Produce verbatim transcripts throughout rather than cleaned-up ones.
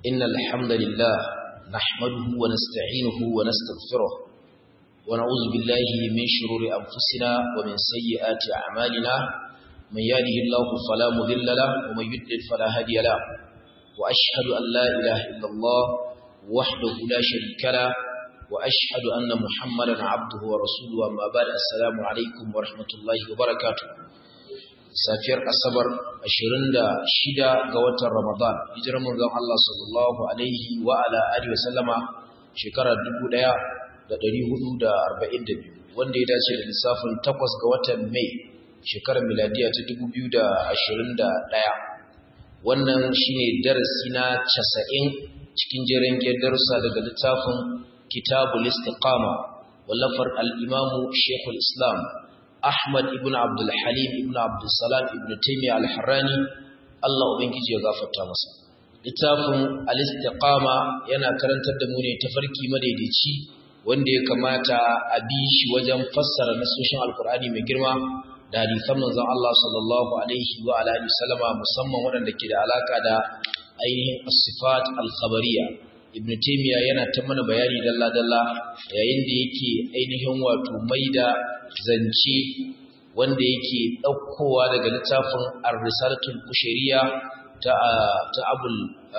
إن الحمد لله نحمده ونستعينه ونستغفره ونعوذ بالله من شرور أنفسنا ومن سيئات أعمالنا من يهده الله فلا مضل له ومن يضلل فلا هادي له وأشهد أن لا إله إلا الله وحده لا شريك له وأشهد أن محمدا عبده ورسوله أما بعد السلام عليكم ورحمة الله وبركاته safiyar asabar ashirin da shida ga watan Ramadan hijirar manzon Allah sallallahu alaihi wa ala alihi wasallama shekara dubu ɗaya da ɗari hudu da arba'in da biyu wanda ya dace da lissafin takwas ga watan Mai shekarar miladiya ta dubu biyu da ashirin da ɗaya. Wannan shine darasi na casa'in cikin jerin darussa daga littafin Kitabul Istiqama wallafar al-Imam Sheikhul Islam Ahmad ibn Abdul Halim ibn Abdul Salam ibn Taymiyyah al-Harrani Allah ubangiji ya gafarta masa. Littafin al-Istiqama yana karantar da mu ne tafarki madaidaici wanda ya kamata a bi shi wajen fassara nasoshin Al-Qur'ani mai girma da hadisan manzon Allah sallallahu alaihi wa alihi wasallama musamman waɗanda ke da alaka da ainihin as-sifat al-khabariyya. Ibn Taymiyyah yana ta mana bayani dalla dalla yayin da yake ainihin wato maida zance wanda yake ɗaukowa daga littafin Ar-Risalatul Qushayriya ta ta Abul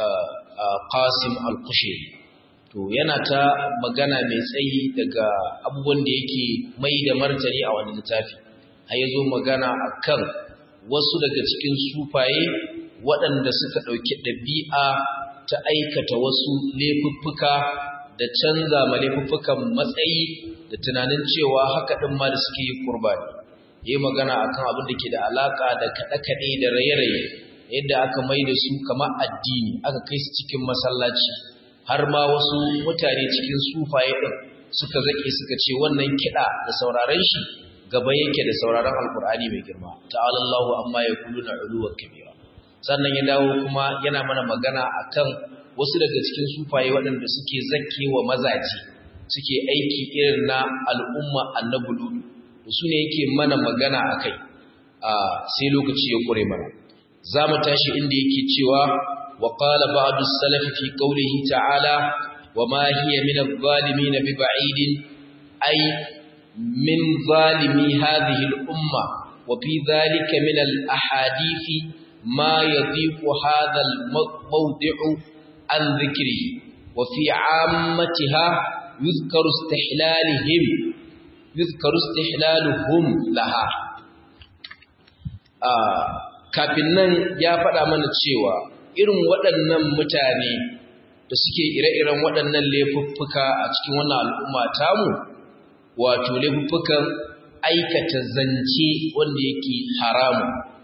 Qasim Al-Qushayri. To yana ta magana mai tsayi daga abubuwan da yake mai da martani a wani littafi. Har yazo magana akan wasu daga cikin sufaye waɗanda suka ɗauki ɗabi'a ta aikata wasu laifuffuka da canza ma laifuffukan matsayi da tunanin cewa haka ɗin ma da suke yi kurbani. Yi magana akan abin da ke da alaƙa da kaɗe-kaɗe da raye-raye yadda aka mai da su kamar addini aka kai su cikin masallaci har ma wasu mutane cikin sufaye ɗin suka zaƙe suka ce wannan kiɗa da sauraron shi gaba yake da sauraron alkur'ani mai girma ta'ala Allahu amma yaquluna uluwan kabira. Sannan ya dawo kuma yana mana magana akan wasu daga cikin sufaye waɗanda suke zakke wa mazaje suke aiki irin na al'umma annabi Lutu su ne yake mana magana akai a sai lokaci ya kure mana zamu tashi inda yake cewa wa qala ba'du as-salaf fi qawlihi ta'ala wa ma hiya min adh-dhalimin bi ba'idin ay min zalimi hadhihi al-umma wa fi dhalika min al-ahadithi ma yadhiqu hadha al-mawdi'u an dhikrihi wa fi 'ammatiha yuzkaru istihlalihim yuzkaru istihlaluhum laha. ah kafin nan ya faɗa mana cewa irin waɗannan mutane da suke ire-iren waɗannan laifuffuka a cikin wannan al'umma tamu wato laifuffukan aikata zance wanda yake haramu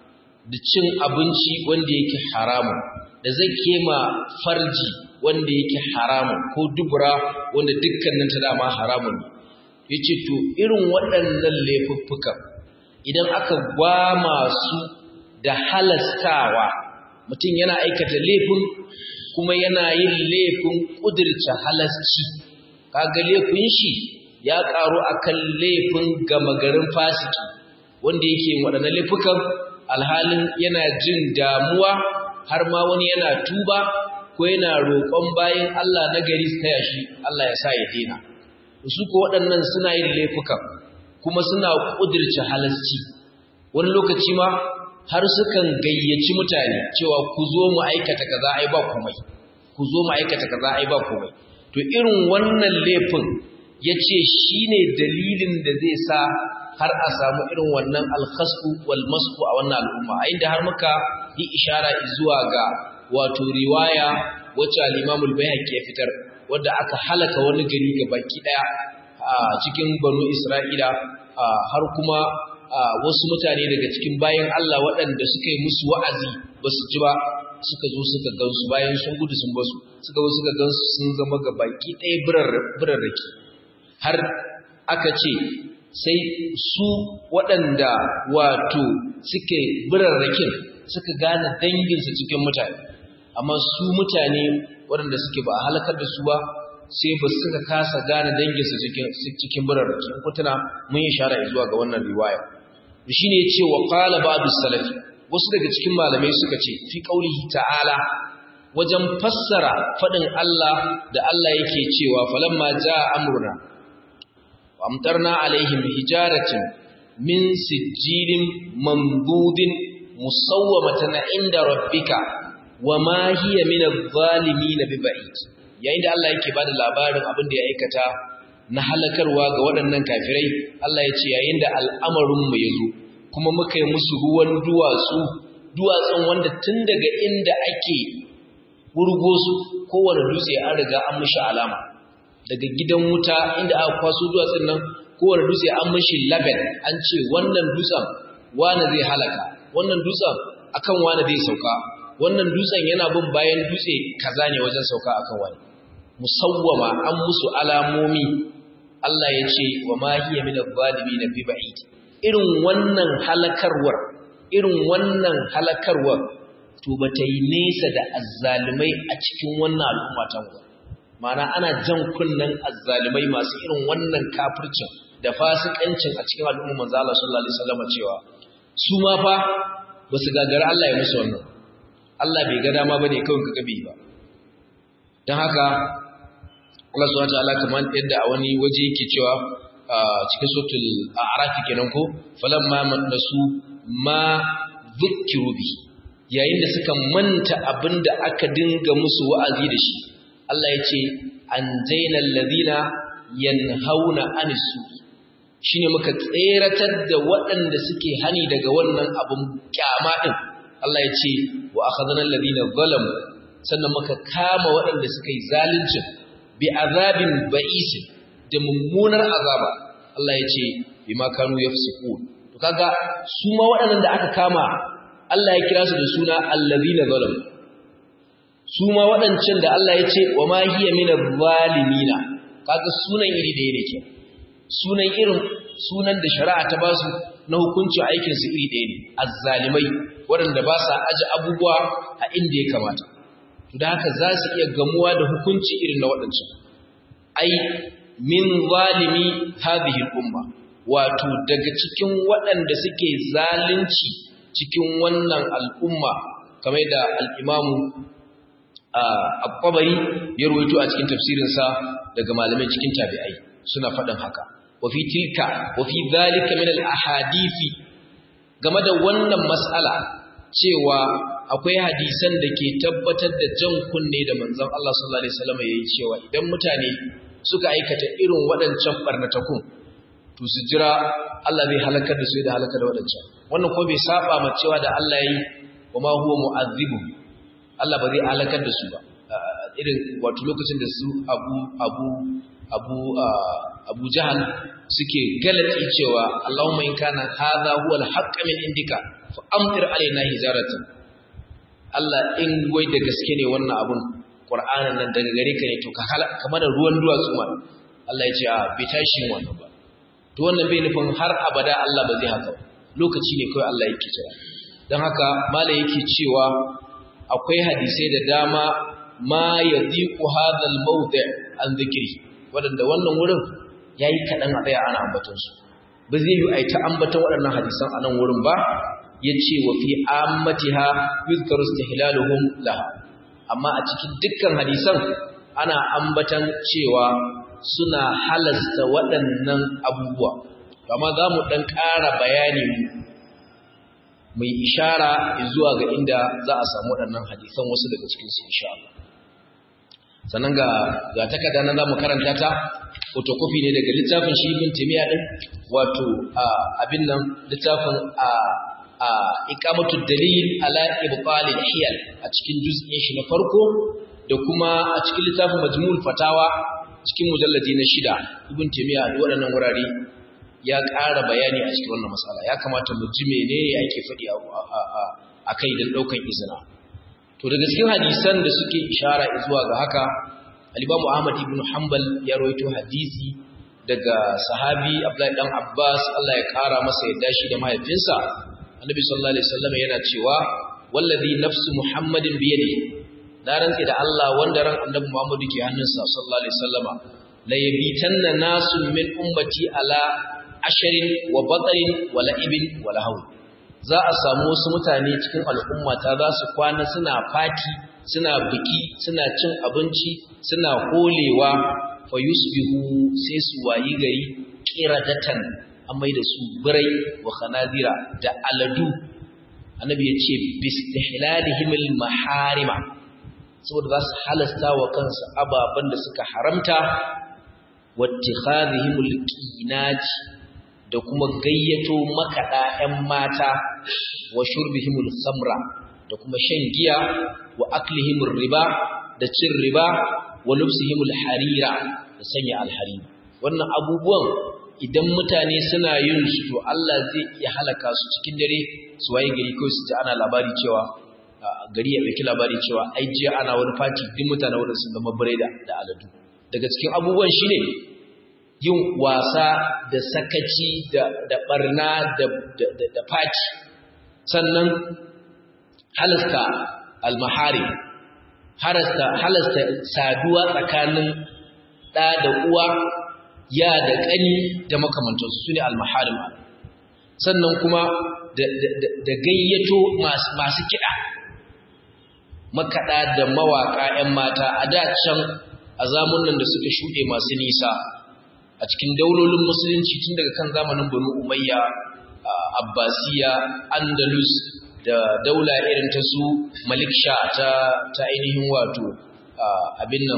da cin abinci wanda yake haramu da zake ma farji wanda yake haramu ko dubura wanda dukkanin ta dama haramun ne. Yace to irin waɗannan laifuffukan idan aka gwama su da halastawa mutum yana aikata laifin kuma yana yin laifin kudirce halasci kaga laifin shi ya karu akan laifin gama garin fasiki wanda yake waɗannan laifukan alhalin yana jin damuwa har ma wani yana tuba ko yana roƙon bayin Allah na gari su taya shi Allah ya sa ya dena. Su ko waɗannan suna yin laifukan kuma suna kudirce halasci wani lokaci ma har sukan gayyaci mutane cewa ku zo mu aikata kaza ai ba komai ku zo mu aikata kaza ai ba komai. To irin wannan laifin yace shine dalilin da zai sa har a samu irin wannan alkhasfu wal masfu a wannan al'umma inda har muka yi ishara zuwa ga wato riwaya wacce al-Imam al-Baihaqi ya fitar wanda aka halaka wani gari gabaki daya a cikin Banu Isra'ila har kuma wasu mutane daga cikin bayan Allah waɗanda suka yi musu wa'azi basu ji ba suka zo suka gansu bayan sun gudu sun basu suka zo suka gansu sun zama gabaki daya birarraki har aka ce sai su waɗanda wato suke birarrakin suka gane danginsu cikin mutane amma su mutane waɗanda suke ba a halakar da su ba sai ba suka kasa gane danginsu cikin cikin birarraki in kutuna mun yi shara zuwa ga wannan riwaya shine yace wa qala ba'du salafi wasu daga cikin malamai suka ce fi qaulihi ta'ala wajen fassara fadin Allah da Allah yake cewa falamma jaa amruna wa amtarna alaihim hijaratin min sijilin mamdudin musawwamatan inda rabbika wama hiya min adh-dhalimin biba'id yayin da Allah yake bada labarin abin da ya aikata na halakarwa ga waɗannan kafirai Allah ya ce yayin da al'amarin mu yazo kuma muka yi musu ruwan duwatsu duwatsun wanda tun daga inda ake wurgo su kowane dutse an riga an mishi alama daga gidan wuta inda aka kwaso duwatsun nan kowane dutse an mishi label an ce wannan dutsen wani zai halaka wannan dutsen akan wani zai sauka wannan dutsen yana bin bayan dutse kaza ne wajen sauka akan wani musawwama an musu alamomi Allah ya ce wa ma hiya min adh-dhalimin bi ba'id irin wannan halakarwar irin wannan halakarwar to bata yi nesa da azzalimai a cikin wannan al'umma ta mu ma'ana ana jan kunnan azzalimai masu irin wannan kafircin da fasikancin a cikin al'umma manzo Allah sallallahu alaihi wasallam cewa su ma fa basu gagara Allah ya musu wannan Allah bai ga dama bane kawai kaga bai ba dan haka Allah subhanahu wa ta'ala kamar yadda a wani waje yake cewa cikin suratul a'raf kenan ko falamma manasu ma dhukiru bi yayin da suka manta abinda aka dinga musu wa'azi da shi Allah ya ce anjayna alladhina yanhauna anisu shine muka tseratar da waɗanda suke hani daga wannan abun kyama din Allah ya ce wa akhadna alladhina zalamu sannan muka kama waɗanda suka yi zalunci bi azabin ba'is da mummunar azaba Allah ya ce bima kanu yafsukun to kaga su ma waɗannan da aka kama Allah ya kira su da suna allazina zalamu su ma waɗancan da Allah ya ce wa ma hiya minaz zalimina kaga sunan iri da yake ke sunan irin sunan da shari'a ta ba su na hukunci aikin su iri ɗaya ne azzalimai waɗanda ba sa aje abubuwa a inda ya kamata to da haka za su iya gamuwa da hukunci irin na waɗancan ai min zalimi hadhihi al-umma wato daga cikin waɗanda suke zalunci cikin wannan al'umma kamar da al-imamu al-Tabari ya rawaito a cikin tafsirin sa daga malamai cikin tabi'ai suna faɗin haka wa fi tilka wa fi dhalika min al-ahadithi game da wannan mas'ala cewa akwai hadisan da ke tabbatar da jan kunne da manzon Allah sallallahu alaihi wasallam yayi cewa idan mutane suka aikata irin waɗancan barnatakun to su jira Allah zai halakar da su da halakar da waɗancan wannan ko bai saba ma cewa da Allah yayi wa ma huwa mu'azzibu Allah ba zai halakar da su ba irin wato lokacin da su Abu Abu Abu Abu Jahal suke galati cewa Allahumma in kana hadha huwa al-haqq min indika fa amtir alaina hijaratan Allah in wai da gaske ne wannan abun Qur'anin nan daga gare ka ne to ka kamar da ruwan duwatsu ma Allah ya ce a bai tashi wannan ba to wannan bai nufin har abada Allah ba zai haka ba lokaci ne kawai Allah yake cewa dan haka malai yake cewa akwai hadisai da dama ma yadiqu hadha al-mawdi' an dhikri wadanda wannan wurin yayi kadan a tsaya ana ambaton su ba zai yi aita ambaton waɗannan hadisan a nan wurin ba yace wa fi ammatiha yuzkaru istihlaluhum laha amma a cikin dukkan hadisan ana ambatan cewa suna halasta waɗannan abubuwa amma za mu ɗan ƙara bayani mai ishara zuwa ga inda za a samu waɗannan hadisan wasu daga cikinsu insha Allah sannan ga ga takarda nan za mu karanta ta photocopy ne daga littafin shi Ibn Taymiyyah din wato abin nan littafin a a iqamatud dalil ala ibtal al-hiyal a cikin juz'in shi na farko da kuma a cikin littafin majmu'ul fatawa cikin mujalladi na shida Ibn Taymiyyah da waɗannan wurare ya ƙara bayani a cikin wannan mas'ala ya kamata mu ji menene ake faɗi a kai dan daukan izina to daga cikin hadisan da suke ishara zuwa ga haka al-Imam Ahmad ibn Hanbal ya rawaito hadisi daga sahabi Abdullah dan Abbas Allah ya ƙara masa yadda shi da mahaifinsa Annabi sallallahu alaihi wasallam yana cewa wallazi nafsu Muhammadin bi yadihi na rantsi da Allah wanda ran Annabi Muhammad ke hannunsa sallallahu alaihi wasallama la yabitanna nasun min ummati ala asharin wa batarin wa la'ibin wa lahaw za a samu wasu mutane cikin al'umma ta za su kwana suna fati suna biki suna cin abinci suna holewa fa yusbihu sai su wayi gari qiradatan amai da su birai wa khanazira da aladu annabi yace bistihlalihim almaharima saboda za su halasta wa kansu ababan da suka haramta wattikhadhihim alqinaj da kuma gayyato makada ƴan mata wa shurbihim alkhamra da kuma shan giya wa aklihim riba da cin riba wa lubsihim alharira da sanya alharira wannan abubuwan idan mutane suna yin su to Allah zai iya halaka su cikin dare su waye gari ko su ji ana labari cewa gari ya dauki labari cewa ai jiya ana wani party din mutane wanda sun zama bireda da aladu daga cikin abubuwan shine yin wasa da sakaci da da barna da da da party sannan halasta almahari halasta halasta saduwa tsakanin da da uwa ya da ƙani da makamantansu su ne almaharim sannan kuma da gayyato masu kiɗa makaɗa da mawaƙa 'yan mata a da can a zamunan da suka shuɗe masu nisa a cikin daulolin musulunci tun daga kan zamanin banu umayya abbasiya andalus da daula irin ta su malik sha ta ainihin wato abin nan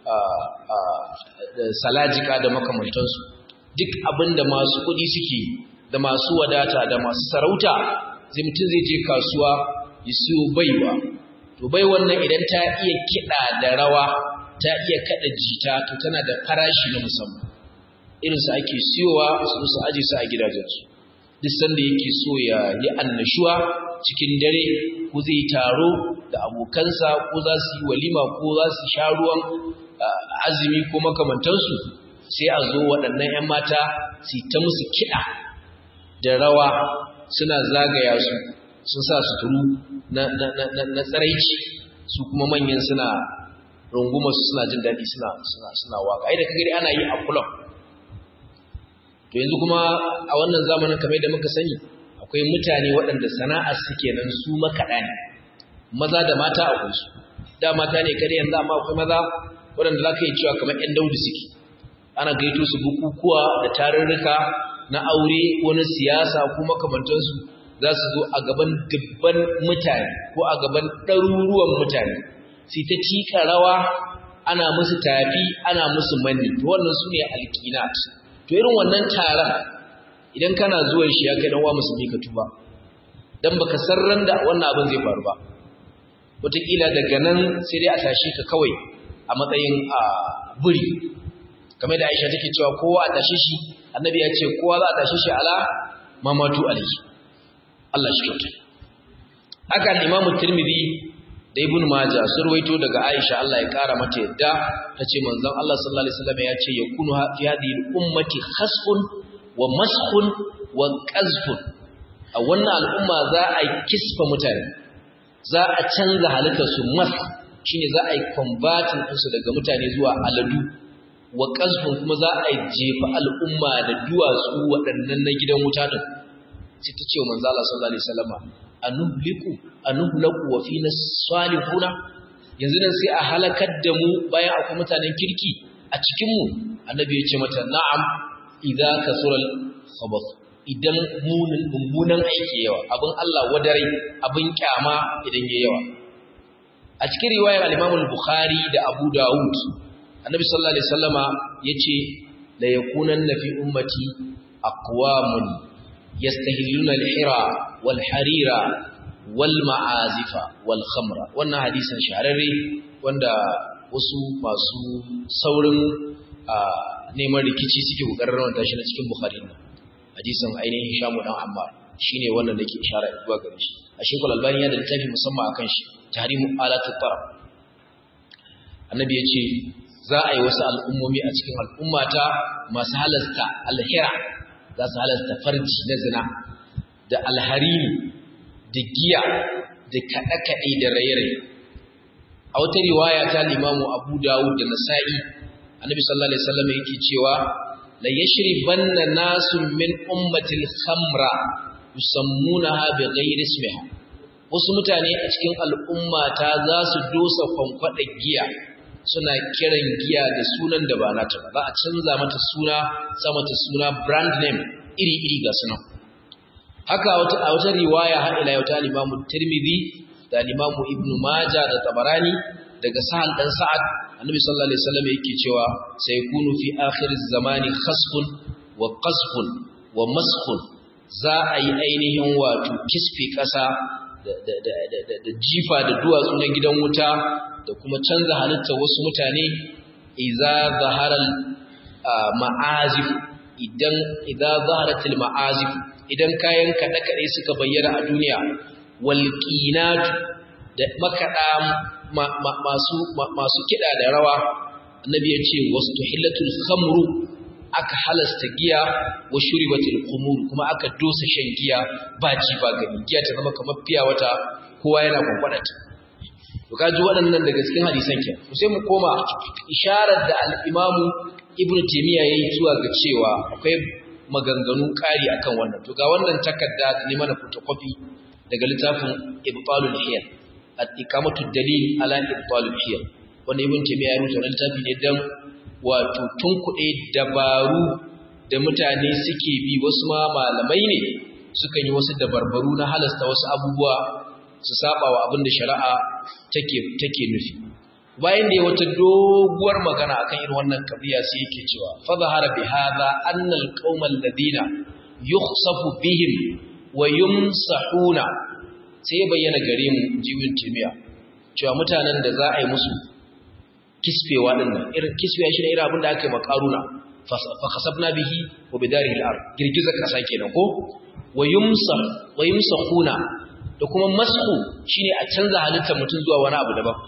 salajika da makamantansu duk abinda masu kudi suke da masu wadata da masu sarauta zai mutum zai je kasuwa ya siyo baiwa to bai wannan idan ta iya kida da rawa ta iya kada jita to tana da farashi na musamman irin su ake siyowa su su aje su a gidajensu duk sanda yake so ya yi annashuwa cikin dare ko zai taro da abokansa ko za su yi walima ko za su sha ruwan azumi ko makamantansu sai a zo waɗannan 'yan mata su ta musu kiɗa da rawa suna zagaya su sun sa suturu na, na, na, na, na tsaraici su kuma manyan suna rungumar su suna jin daɗi suna, suna, suna waka ai da kagari ana yi a kullum to yanzu kuma a wannan zamanin kamar da muka sani akwai mutane waɗanda sana'ar suke nan su makaɗa ne maza da mata akwai su da mata ne kada yanzu amma akwai maza waɗanda za ka yi cewa kamar ‘yan daudu suke ana gaito su bukukuwa da tarurruka na aure ko na siyasa ko makamantansu za su zo a gaban dubban mutane ko a gaban ɗaruruwan mutane sai ta cika rawa ana musu tafi ana musu manni to wannan su ne alƙinat to irin wannan taron idan kana zuwan shi ya kai dan uwa musulmi ka tuba dan baka san ran da wannan abin zai faru ba wataƙila daga nan sai dai a tashi ka kawai a matsayin a buri kamar da Aisha take cewa kowa a tashi shi annabi ya ce kowa za a tashi shi ala mamatu alayhi Allah shi kyauta haka al-Imam Tirmidhi da Ibn Majah sun ruwaito daga Aisha Allah ya kara mata yadda tace manzon Allah sallallahu alaihi wasallam ya ce yakunu fi hadhihi ummati khasfun wa maskhun wa qazfun a wannan al'umma za a kisfa mutane za a canza halittar su mas shine za a yi converting ɗinsu daga mutane zuwa aladu wa qazfun kuma za a jefa al'umma da duwatsu waɗannan na gidan wuta din sai ta ce wa manzo Allah sallallahu alaihi wasallam anuhliku anuhlaku wa fina salihuna yanzu nan sai a halakar da mu bayan akwai mutanen kirki a cikin mu annabi ya ce mata na'am idza kasural khabath idan munin mummunan aiki yawa abin Allah wadare abin kyama idan yayi yawa a cikin riwayar al-Imam al-Bukhari da Abu Dawud annabi sallallahu alaihi wasallama yace la yakunanna fi ummati aqwamun yastahilluna al-hira wal harira wal ma'azifa wal khamra wannan hadisin shahararre wanda wasu masu saurin neman rikici suke kokarin rawanta shi na cikin Bukhari ne hadisin ainihin Shamu dan Ammar shine wannan dake isharar zuwa gare shi a Sheikhul Albani ya da littafi musamman akan shi tahrimu alatut tarab annabi yace za a yi wasu al'ummomi a cikin al'ummata masu halasta alhira za su halasta farji na zina da alharini da giya da kaɗe-kaɗe da raye-raye a wata riwaya ta limamu Abu Dawud da Nasa'i annabi sallallahu alaihi wasallam yake cewa la yashribanna nasun min ummati al-khamra yusammunaha bighayri ismiha wasu mutane a cikin al'umma ta za su dosa kwankwada giya suna kiran giya da sunan da ba nata ba za a canza mata suna sa mata suna brand name iri-iri ga sunan haka a wata riwaya har ila yau ta Imam Tirmidhi da Imam Ibn Majah da Tabarani daga Sahal dan Sa'ad Annabi sallallahu alaihi wasallam yake cewa sai kunu fi akhir zamani khasfun wa qasfun wa maskhun za a yi ainihin wato kisfi kasa da da da da jifa da duwatsu na gidan wuta da kuma canza halitta wasu mutane idza zaharal ma'azif idan idza zaharatil ma'azif idan kayan kaɗe-kaɗe suka bayyana a duniya walƙinatu da makaɗa masu kiɗa da rawa annabi ya ce wasu tuhillatul khamru aka halasta giya wa shuribatul khumur kuma aka dosa shan giya ba ji ba gani giya ta zama kamar fiya wata kowa yana kwankwadata to kaji waɗannan daga cikin hadisan ke sai mu koma isharar da al-imamu ibnu taymiya yayi zuwa ga cewa akwai maganganu ƙari akan wannan to ga wannan takarda ne mana photocopy daga littafin ibtalul hiyal at-iqamatu dalil ala ibtalul hiyal wannan ibn taymiya ya rubuta littafi ne dan wato tunkuɗe dabaru da mutane suke bi wasu ma malamai ne sukan yi wasu dabarbaru na halasta wasu abubuwa su saba wa abin da shari'a take take nufi bayan da wata doguwar magana akan irin wannan kabiya sai yake cewa fa zahara bi hadha anna alqawma alladhina yukhsafu bihim wa yumsahuna sai bayyana gare mu jibin timiya cewa mutanen da za a yi musu kisfewa din nan irin kisfewa shi ne irin abin da aka yi makaruna fa khasabna bihi wa bidarihi al-ard girgiza kasa kenan ko wa yumsah wa yumsahuna da kuma mashu shine a canza halittar mutum zuwa wani abu daban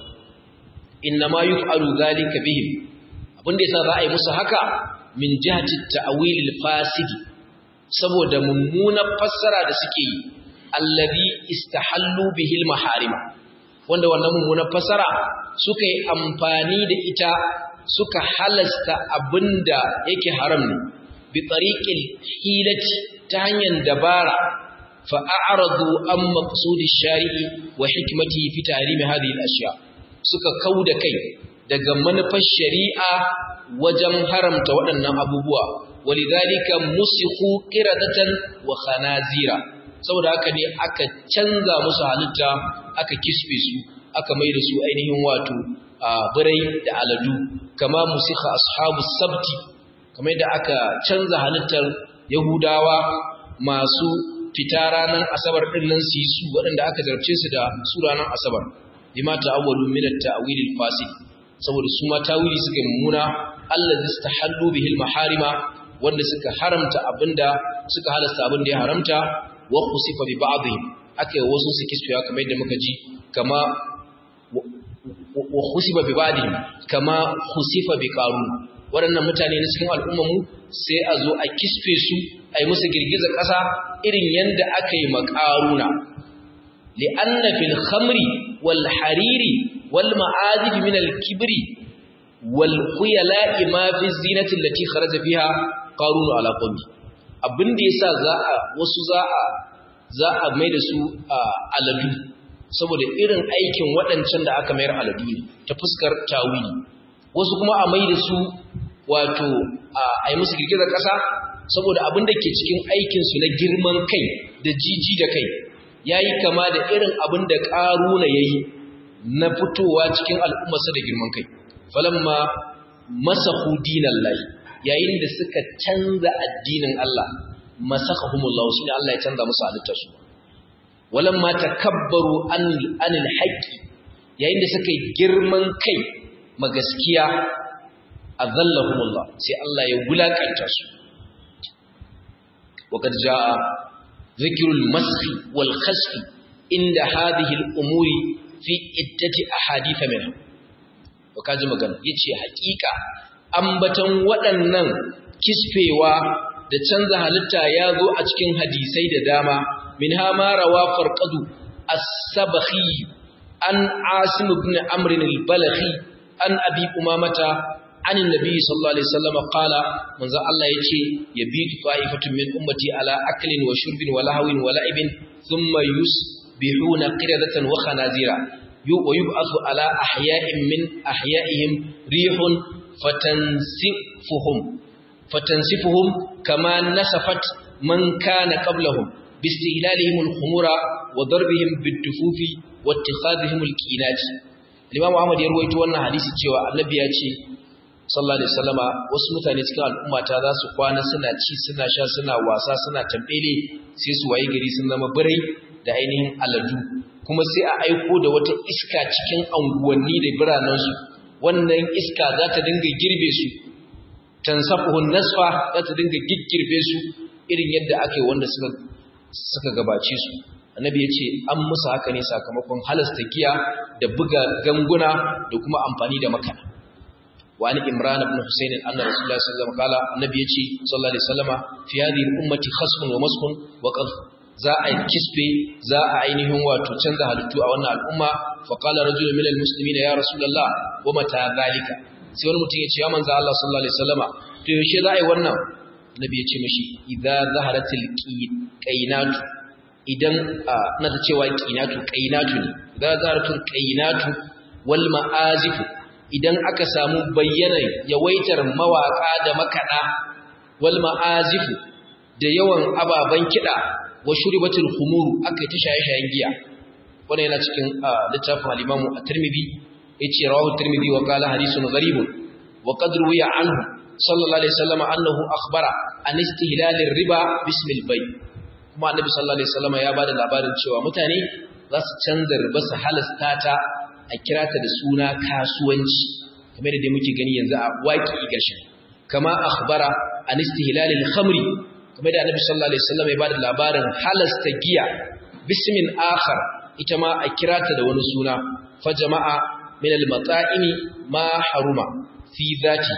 innama yuf'alu dhalika bihim abinda yasa za a yi musu haka min jihati ta'wil al-fasidi saboda mummunar fassara da suke yi alladhi istahallu bihi al-maharima wanda wannan mummunar fassara suka yi amfani da ita suka halasta abinda yake haram ne bi tariqil hilati ta hanyar dabara fa a'radu an maqsudi ash-shari'i wa hikmatihi fi tahrimi hadhihi al-ashya' suka kauda kai daga manufar shari'a wajen haramta waɗannan abubuwa walidhalika musikhu qiradatan wa khanazira saboda haka ne aka canza musu halitta aka kisbe su aka maida su ainihin wato birai da aladu kama musikha ashabus sabti kamar da aka canza halittar yahudawa masu fita ranar asabar din nan su yi su waɗanda aka zarce su da su ranar asabar lima ta'awwalu min at-ta'wil al-fasid saboda su ma tawili suka mummuna allazi istahallu bihi al-maharima wanda suka haramta abinda suka halasta abinda ya haramta wa khusifa bi ba'dihim akai wasu su kisfiya kamar yadda muka ji kama wa khusifa bi ba'dihim kama khusifa bi qarun waɗannan mutane ne cikin al'umma mu sai a zo a kisfe su ai musu girgizar ƙasa irin yanda aka yi makaruna li'anna fil khamri wal hariri wal ma'azif min al kibri wal khuyala'i ma fi zinati allati kharaja fiha qarun ala qawmi abinda yasa za a wasu za a za a mai da su aladu saboda irin aikin waɗancan da aka mayar aladu ne ta fuskar tawili wasu kuma a mai da su wato a yi musu girgizar ƙasa saboda abin da ke cikin aikinsu na girman kai da jiji da kai ya yi kama da irin abin da ƙaruna ya yi na fitowa cikin al'ummarsa da girman kai falamma masahu dinan lahi yayin da suka canza addinin Allah masakahumullahu shine Allah ya canza musu halittarsu walamma takabbaru an anil haqqi yayin da suka yi girman kai ma gaskiya azallahumullah sai Allah ya wulakanta su وقد جاء ذكر المسخ والخسف عند هذه الأمور في عدة أحاديث منها وكاجي magana yace hakika ambatan waɗannan kisfewa da canza halitta ya zo a cikin hadisai da dama minha ma rawa farqadu as-sabakhi an asim ibn amr al-balakhi an abi umamata عن النبي صلى الله عليه وسلم قال من ذا الله يجي يبيت طائفة من أمتي على أكل وشرب ولهو ولعب ثم يسبحون قردة وخنازير ويبعث على أحياء من أحيائهم ريح فتنسفهم فتنسفهم كما نسفت من كان قبلهم باستهلالهم الخمور وضربهم بالدفوف واتخاذهم الكينات. الإمام أحمد يروي wannan hadisi cewa annabi ya ce sallallahu alaihi wasallama wasu mutane cikin al'umma ta za su kwana suna ci suna sha suna wasa suna tambele sai su waye gari sun zama birai da ainihin aladu kuma sai a aiko da wata iska cikin anguwanni da biranen su wannan iska za ta dinga girbe su tansafuhun nasfa za ta dinga giggirbe su irin yadda ake wanda suka suka gabace su. Annabi ya ce an musu haka ne sakamakon halasta giya da buga ganguna da kuma amfani da makana. وعن إمران بن حسين أن رسول الله صلى الله عليه وسلم قال النبي يجي صلى الله عليه وسلم في هذه الأمة خصم ومسخ وقذف za a kisbe za a ainihin wato canza halittu a wannan al'umma fa qala rajulun minal muslimin ya rasulullah wa mata zalika sai wani mutum ya ce ya manzo Allah sallallahu alaihi wasallama to yaushe za a yi wannan nabi ya ce mishi idza zaharatil qainatu idan na ta cewa qainatu qainatu ne idza zaharatul qainatu wal ma'azifu idan aka samu bayyanar yawaitar mawaka da makada wal ma'azifu da yawan ababan kida wa shuribatul khumur aka ta shaye-shayen giya wannan yana cikin littafin al-Imam at-Tirmidhi yace rawahu at-Tirmidhi wa qala hadithun gharibun wa qad ruwiya anhu sallallahu alaihi wasallam annahu akhbara an istihlal ar-riba bismi al-bay kuma annabi sallallahu alaihi wasallam ya bada labarin cewa mutane za su canza riba su halasta ta a kira ta da suna kasuwanci kamar da muke gani yanzu a waki gashi kama akhbara an istihlal al-khamri kamar da annabi sallallahu alaihi wasallam ya bada labarin halasta giya bismin akhar ita ma a kira ta da wani suna fa jama'a min al-mata'imi ma haruma fi dhati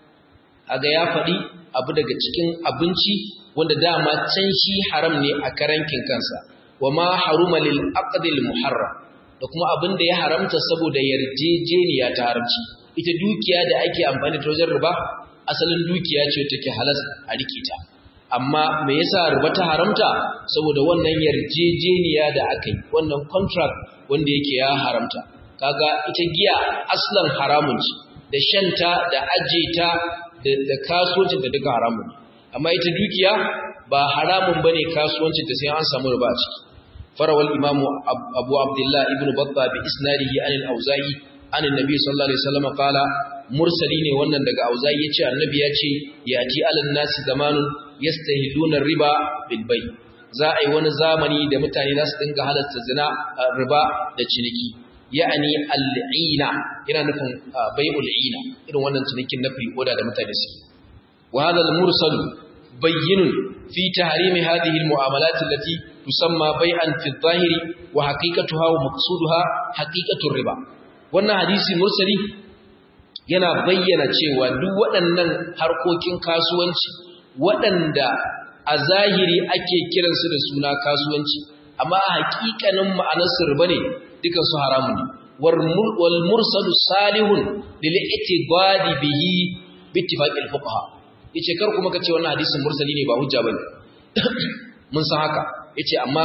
aga ya fadi abu daga cikin abinci wanda dama can shi haram ne a karankin kansa wa ma haruma lil aqd al-muharram da kuma abin da ya haramta saboda yarjejeniya ta haramci ita dukiya da ake amfani da wajen riba asalin dukiya ce take halas a rike ta amma me yasa riba ta haramta saboda wannan yarjejeniya da aka yi wannan contract wanda yake ya haramta kaga ita giya aslan haramun ce da shanta da ajeta da, da kasuwancin da duka haramun amma ita dukiya ba haramun bane kasuwancin ta sai an samu riba a ciki farawal imamu abu abdullah ibn battah bi isnadihi an al-auza'i an annabi sallallahu alaihi wasallam qala mursali ne wannan daga auza'i yace annabi yace yati alan nasi zamanun yastahiluna riba bil bay za a yi wani zamani da mutane za su dinga halatta zina riba da ciniki ya'ani al-ina yana nufin bai'ul ina irin wannan cinikin na free order da mutane su wa hadha al-mursal bayyinun fi tahrimi hadhihi al-mu'amalat allati tusamma bai'an fi adh-dhahiri wa haqiqatuha wa maqsuduha haqiqatu riba wannan hadisi mursali yana bayyana cewa duk waɗannan harkokin kasuwanci waɗanda a zahiri ake kiransu da suna kasuwanci amma a haƙiƙanin ma'anarsu riba ne dukan su haramun ne wal mursalu salihun lil itibadi bihi bi ittifaqil fuqaha yace kar kuma kace wannan hadisin mursali ne ba hujja bane mun san haka yace amma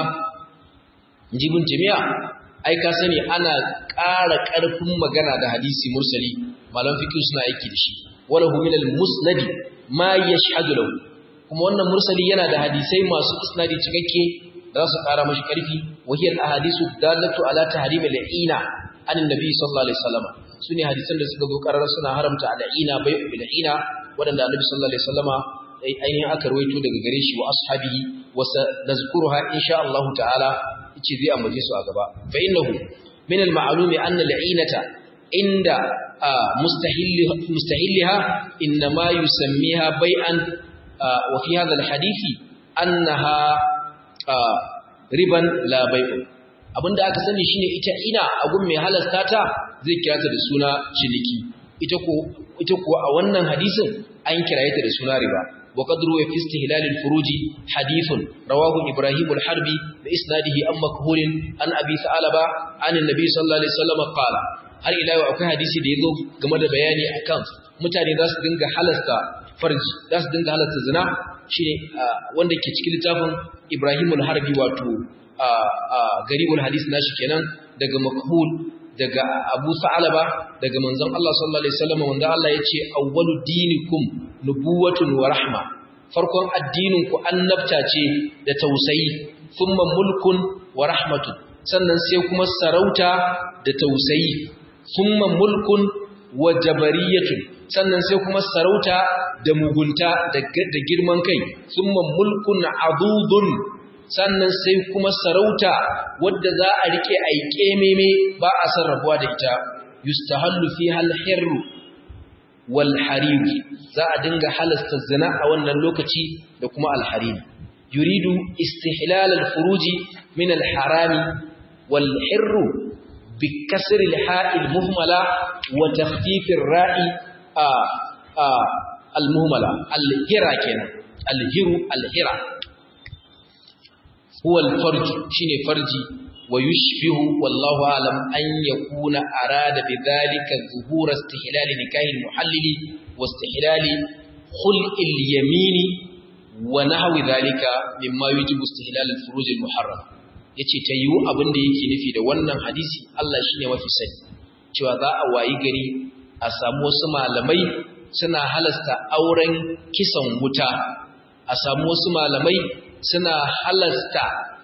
jibin jami'a ai ka sani ana ƙara ƙarfin magana da hadisi mursali malam fiqh suna aiki da shi wala hu min al musnad ma yashhadu lahu kuma wannan mursali yana da hadisai masu isnadi cikakke da su ƙara mashi ƙarfi wahiyar ahadisu dalatu ala tahrim al-ina an annabi sallallahu alaihi wasallam sune hadisan da suka zo karar suna haramta al-ina bai'u bil-ina wadanda annabi sallallahu alaihi wasallama ainihin aka rawaito daga gare shi wa ashabihi wa nazkuruha insha Allah ta'ala yace zai ambace su a gaba fa innahu min al-ma'lumi anna al-inata inda mustahil mustahilha inma yusammiha bai'an wa fi hadha al-hadisi annaha riban la bai'u abinda aka sani shine ita ina agun mai halasta ta zai kira ta da suna ciniki ita ko ita ko a wannan hadisin an kiraye ta da suna riba wa qadru wa fi istihlal al-furuji hadithun rawahu ibrahim al-harbi bi isnadihi am makhul an abi sa'alaba an annabi sallallahu alaihi wasallam qala har ila yau akwai hadisi da yazo game da bayani akan mutane za su dinga halasta farji za su dinga halasta zina shine wanda ke cikin littafin Ibrahim al-Harbi wato garibul hadis nashi kenan daga makhul daga Abu Sa'laba daga manzon Allah sallallahu alaihi wasallam wanda Allah yace awwalu dinikum nubuwatun wa rahma farkon addinin ku annabta ce da tausayi thumma mulkun wa rahmatun sannan sai kuma sarauta da tausayi thumma mulkun wa jabariyatun sannan sai kuma sarauta da mugunta da girman kai thumma mulkun adudun sannan sai kuma sarauta wadda za a rike aike meme ba a sarrafuwa da ita yustahallu fiha al-hirr wal harir za a dinga halasta zina a wannan lokaci da kuma al-harir yuridu istihlal al-furuji min al-harami wal hirr bi kasr al-ha'i al-muhmala wa takhfif ar-ra'i al-muhmala al-hira kenan al-hiru al-hira هو الفرج شيني فرجي ويشبه والله أعلم أن يكون أراد بذلك ظهور استحلال نكاح المحلل واستحلال خلق اليمين ونحو ذلك مما يجب استحلال الفروج المحرم yace ta yiwu abin da yake nufi da wannan hadisi Allah shine mafi sani cewa za a wayi gari a samu wasu malamai suna halasta auren kisan wuta a samu wasu malamai suna halasta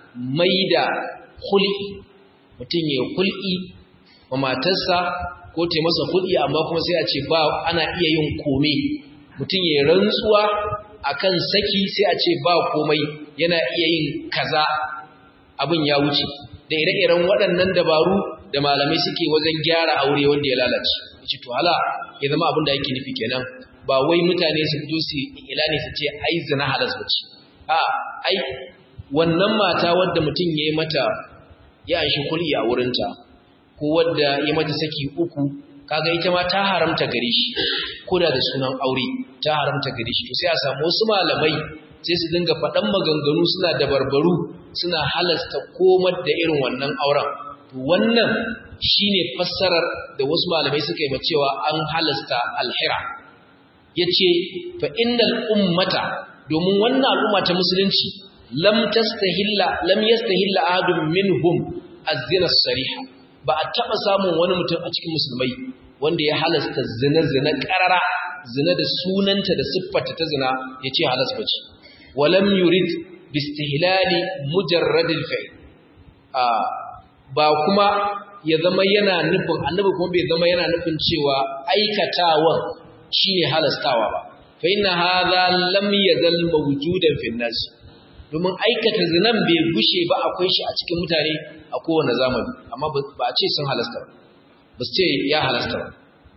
maida hul'i mutum ya hul'i wa matarsa ko ta masa hul'i amma kuma sai a ce ba ana iya yin kome mutum ya rantsuwa akan saki sai a ce ba komai yana iya yin kaza abin ya wuce da ire-iren waɗannan dabaru da malamai suke wajen gyara aure wanda ya lalace yace to hala ya zama abin da yake nufi kenan ba wai mutane su fito su ilani su ce ai zina halas bace a ai wannan mata wadda mutum ya yi mata ya shi kulli a wurinta ko wadda ya mata saki uku kaga ita ma ta haramta gare shi koda da sunan aure ta haramta gare shi to sai a samu wasu malamai sai su dinga faɗan maganganu suna da barbaru suna halasta komar da irin wannan auren to wannan shine fassarar da wasu malamai suka yi cewa an halasta alhira yace fa innal ummata domin wannan al'umma ta musulunci lam tastahilla lam yastahilla ahadun minhum az-zina as-sariha ba a taba samun wani mutum a cikin musulmai wanda ya halasta zina zina qarara zina da sunanta da siffarta ta zina yace halas bace walam yurid bi istihlali mujarrad al-fi'l a ba kuma ya zama yana nufin annabi kuma bai zama yana nufin cewa aikatawan shine halastawa ba fa inna hadha lam yazal mawjudan fi an-nas domin aikata zinan bai gushe ba akwai shi a cikin mutane a kowane zamani amma ba a ce sun halasta ba ba ce ya halasta ba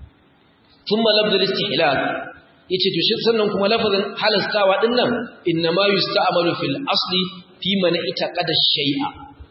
thumma lafzul istihlal yace to shi sannan kuma lafazin halastawa din nan inma yusta'malu fil asli fi man itaqada shay'a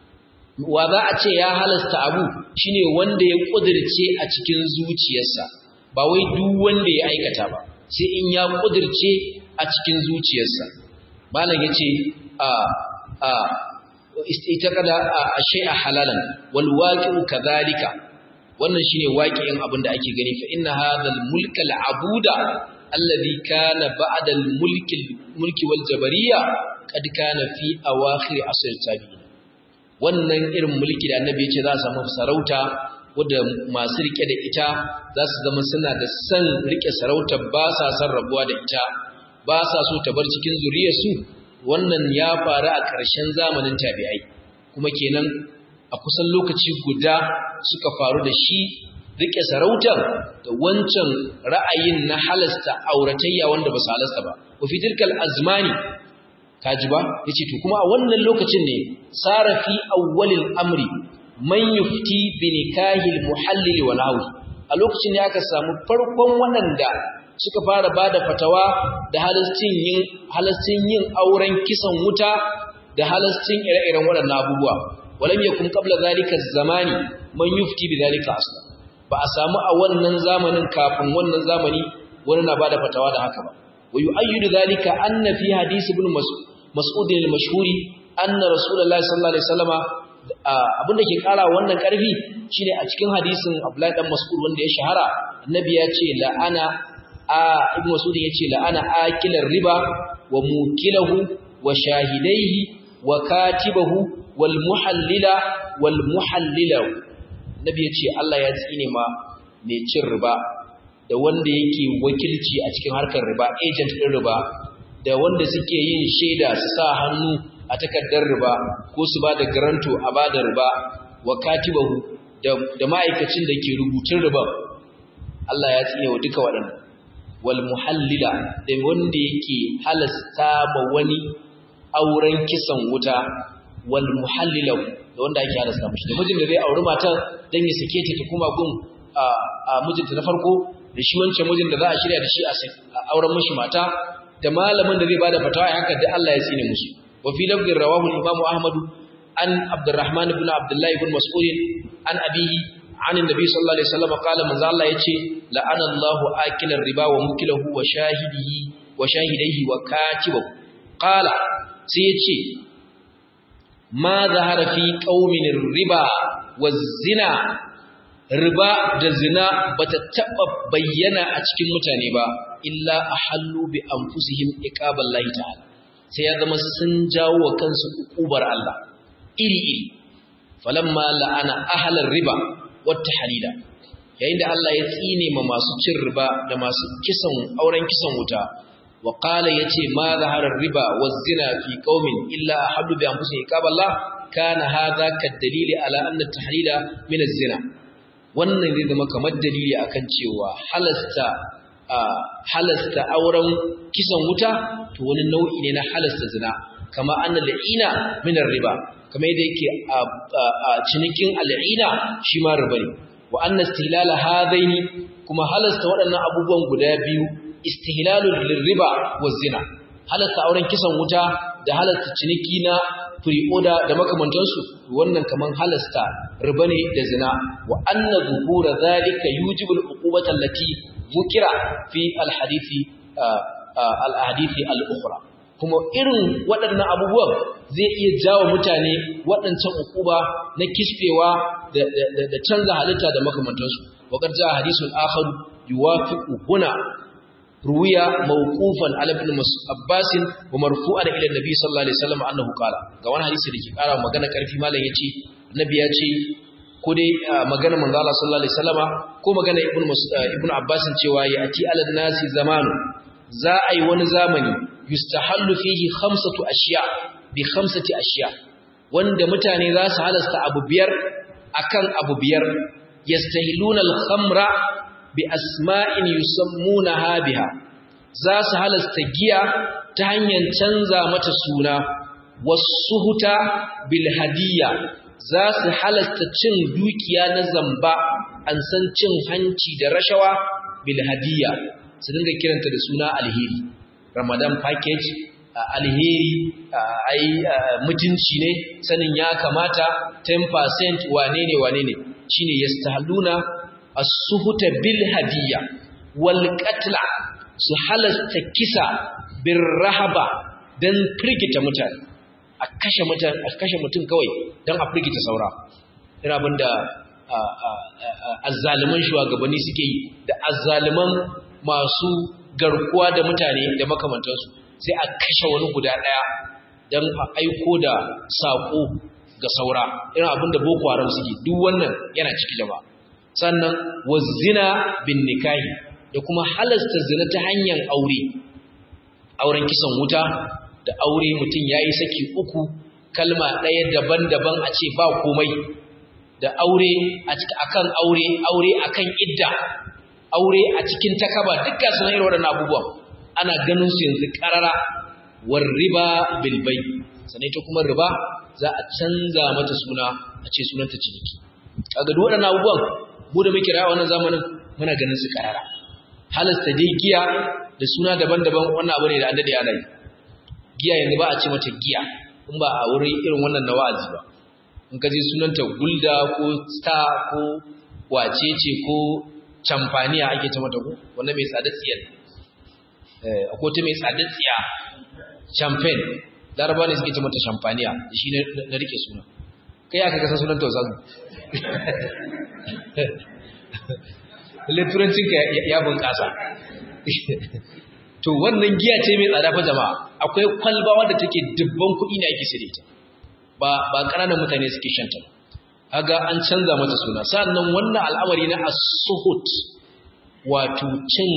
wa za a ce ya halasta abu shine wanda ya kudirce a cikin zuciyarsa ba wai duk wanda ya aikata ba sai in ya kudirce a cikin zuciyarsa malam yace a a istaqada shay'a halalan wal waqi'u kadhalika wannan shine waqi'in abinda ake gani fa inna hadhal mulka al abuda alladhi kana ba'da al mulki mulki wal jabariyya kad kana fi awakhir asr tabi'in wannan irin mulki da annabi yace za a samu sarauta wanda masu rike da ita za su zama suna da san rike sarauta ba sa san rabuwa da ita ba sa so ta bar cikin zuriyarsu wannan ya faru a ƙarshen zamanin tabi'ai kuma kenan a kusan lokaci guda suka faru da shi rike sarautar da wancan ra'ayin na halasta auratayya wanda ba su halasta ba wa fi tilkal azmani kaji ba yace to kuma a wannan lokacin ne sara fi awwalil amri man yufti bi nikahil muhallil wa nawi a lokacin ne aka samu farkon waɗanda suka fara bada fatawa da halastin yin halastin yin auren kisan wuta da halastin ire-iren waɗannan abubuwa walam yakun qabla zalika zamani man yufti bi zalika asla ba a samu a wannan zamanin kafin wannan zamani wani na bada fatawa da haka ba wa yu'ayyidu zalika anna fi hadith ibn mas'ud al-mashhuri anna rasulullahi sallallahu alaihi wasallama abinda ke kara wannan karfi shine a cikin hadisin Abdullahi dan Mas'ud wanda ya shahara annabi ya ce la'ana a ibn Mas'ud ya ce la'ana akilar riba wa mukilahu wa shahidaihi wa katibahu wal muhallila wal muhallila nabi yace Allah ya tsine ma mai cin riba da wanda yake wakilci a cikin harkar riba agent din riba da wanda suke yin shaida su sa hannu a takardar riba ko su ba da garanto a ba da riba wa katibahu da, da ma'aikacin da ke rubutun riba Allah ya tsine wa duka waɗannan wal muhallila da wanda yake halasta ba wani auren kisan wuta wal muhallila da wanda yake halasta mishi da mijin da zai auri matar dan ya sake ta kuma gun a, a mijinta na farko da shi wancan mijin da za a shirya da shi a auren mishi mata da malamin da zai bada fatawa haka da Allah ya tsine musu wa fi lafzin rawahu al-imam Ahmad an Abdurrahman ibn Abdullah ibn Mas'ud an abihi an annabi sallallahu alaihi wasallam qala manzo Allah yace la'ana Allahu akilar riba wa mukilahu wa shahidihi wa shahidaihi wa katibahu qala sai yace ma zahara fi qaumin riba wa zina riba da zina bata taba bayyana a cikin mutane ba illa ahallu bi anfusihim iqaballahi ta'ala sai ya zama sun jawo wa kansu ukubar Allah iri iri falamma la'ana ahlar riba wat tahlila yayin da Allah ya tsine ma masu cin riba da masu kisan auren kisan wuta wa qala yace ma zahara riba waz zina fi qaumin illa ahallu bi anfusihim iqaballah kana hadha kadalili ala anna at-tahlila min az-zina wannan zai zama kamar dalili akan cewa halasta halasta auren kisan wuta to wani nau'i ne na halasta zina kama anna la'ina min riba kamar yadda yake a cinikin al'ina shi ma riba ne wa anna istihlala hadaini kuma halasta waɗannan abubuwan guda biyu istihlalul riba wa zina halasta auren kisan wuta da halasta ciniki na pre-order da makamantansu wannan kaman halasta riba ne da zina wa anna zuhura zalika yujibu al-uqubata allati zukira fi al-hadithi al-hadithi al-ukhra kuma irin waɗannan abubuwan zai iya jawo mutane waɗancan uquba na kisfewa da da canza halitta da makamantansu wa qad jaa hadithun akhar yuwafiqu huna ruwiya mawqufan ala ibn Abbas wa marfu'an ila nabi sallallahu alaihi wasallam annahu qala ga wani hadisi da ke ƙara magana karfi malam yace annabi ya ce ko dai magana manzo Allah sallallahu alaihi wasallama ko magana ibn ibn Abbas cewa ya ati ala nasi zamanu za a yi wani zamani yustahallu fihi khamsatu ashiya bi khamsati ashiya wanda mutane za su halasta abu biyar akan abu biyar yastahiluna al-khamra bi asma'in yusammunaha biha za su halasta giya ta hanyar canza mata suna wasuhuta bil hadiyya za su halasta cin dukiya na zamba an san cin hanci da rashawa bil hadiyya su dinga kiranta da suna alheri ramadan package alheri ai mutunci ne sanin ya kamata ten percent wane ne wane ne shine yastahluna as-suhuta bil hadiyya wal qatla su halasta kisa bir rahaba dan firgita mutane a kashe mutane a kashe mutum kawai dan a firgita saura ina abinda azzaliman shugabanni suke yi da azzaliman masu garkuwa da mutane da makamantansu sai a kashe wani guda daya dan a aiko da sako ga saura ina abinda boko haram suke duk wannan yana ciki jama'a sannan wazina bin nikahi da kuma halasta zina ta hanyar aure auren kisan wuta da aure mutum yayi saki uku kalma ɗaya daban-daban a ce ba komai da aure a cikin akan aure aure akan idda aure a cikin takaba dukkan sunan irin waɗannan abubuwan ana ganin su yanzu karara war riba bil bay sanai ta kuma riba za a canza mata suna a ce sunanta ciniki kaga duk waɗannan abubuwan mu da muke rayuwa wannan zamanin muna ganin su karara halasta dai giya da suna daban-daban wannan abu ne da an dade ana yi giya yanzu ba a ce mata giya in ba a wurin irin wannan na wa'azi ba in ka je sunanta gulda ko star ko wacece ko champania ake ta mata ko wannan mai tsada tsiya eh akwai ta mai tsada tsiya champagne laraba ne suke ta mata champania shi ne na rike suna kai aka kasa sunanta wasan literancin ka ya bunƙasa to wannan giya ce mai tsada fa jama'a akwai kwalba wanda take dubban kuɗi ne ake sire ta ba ba ƙananan mutane suke shanta ba kaga an canza mata suna sannan wannan al'amari na as-suhut wato cin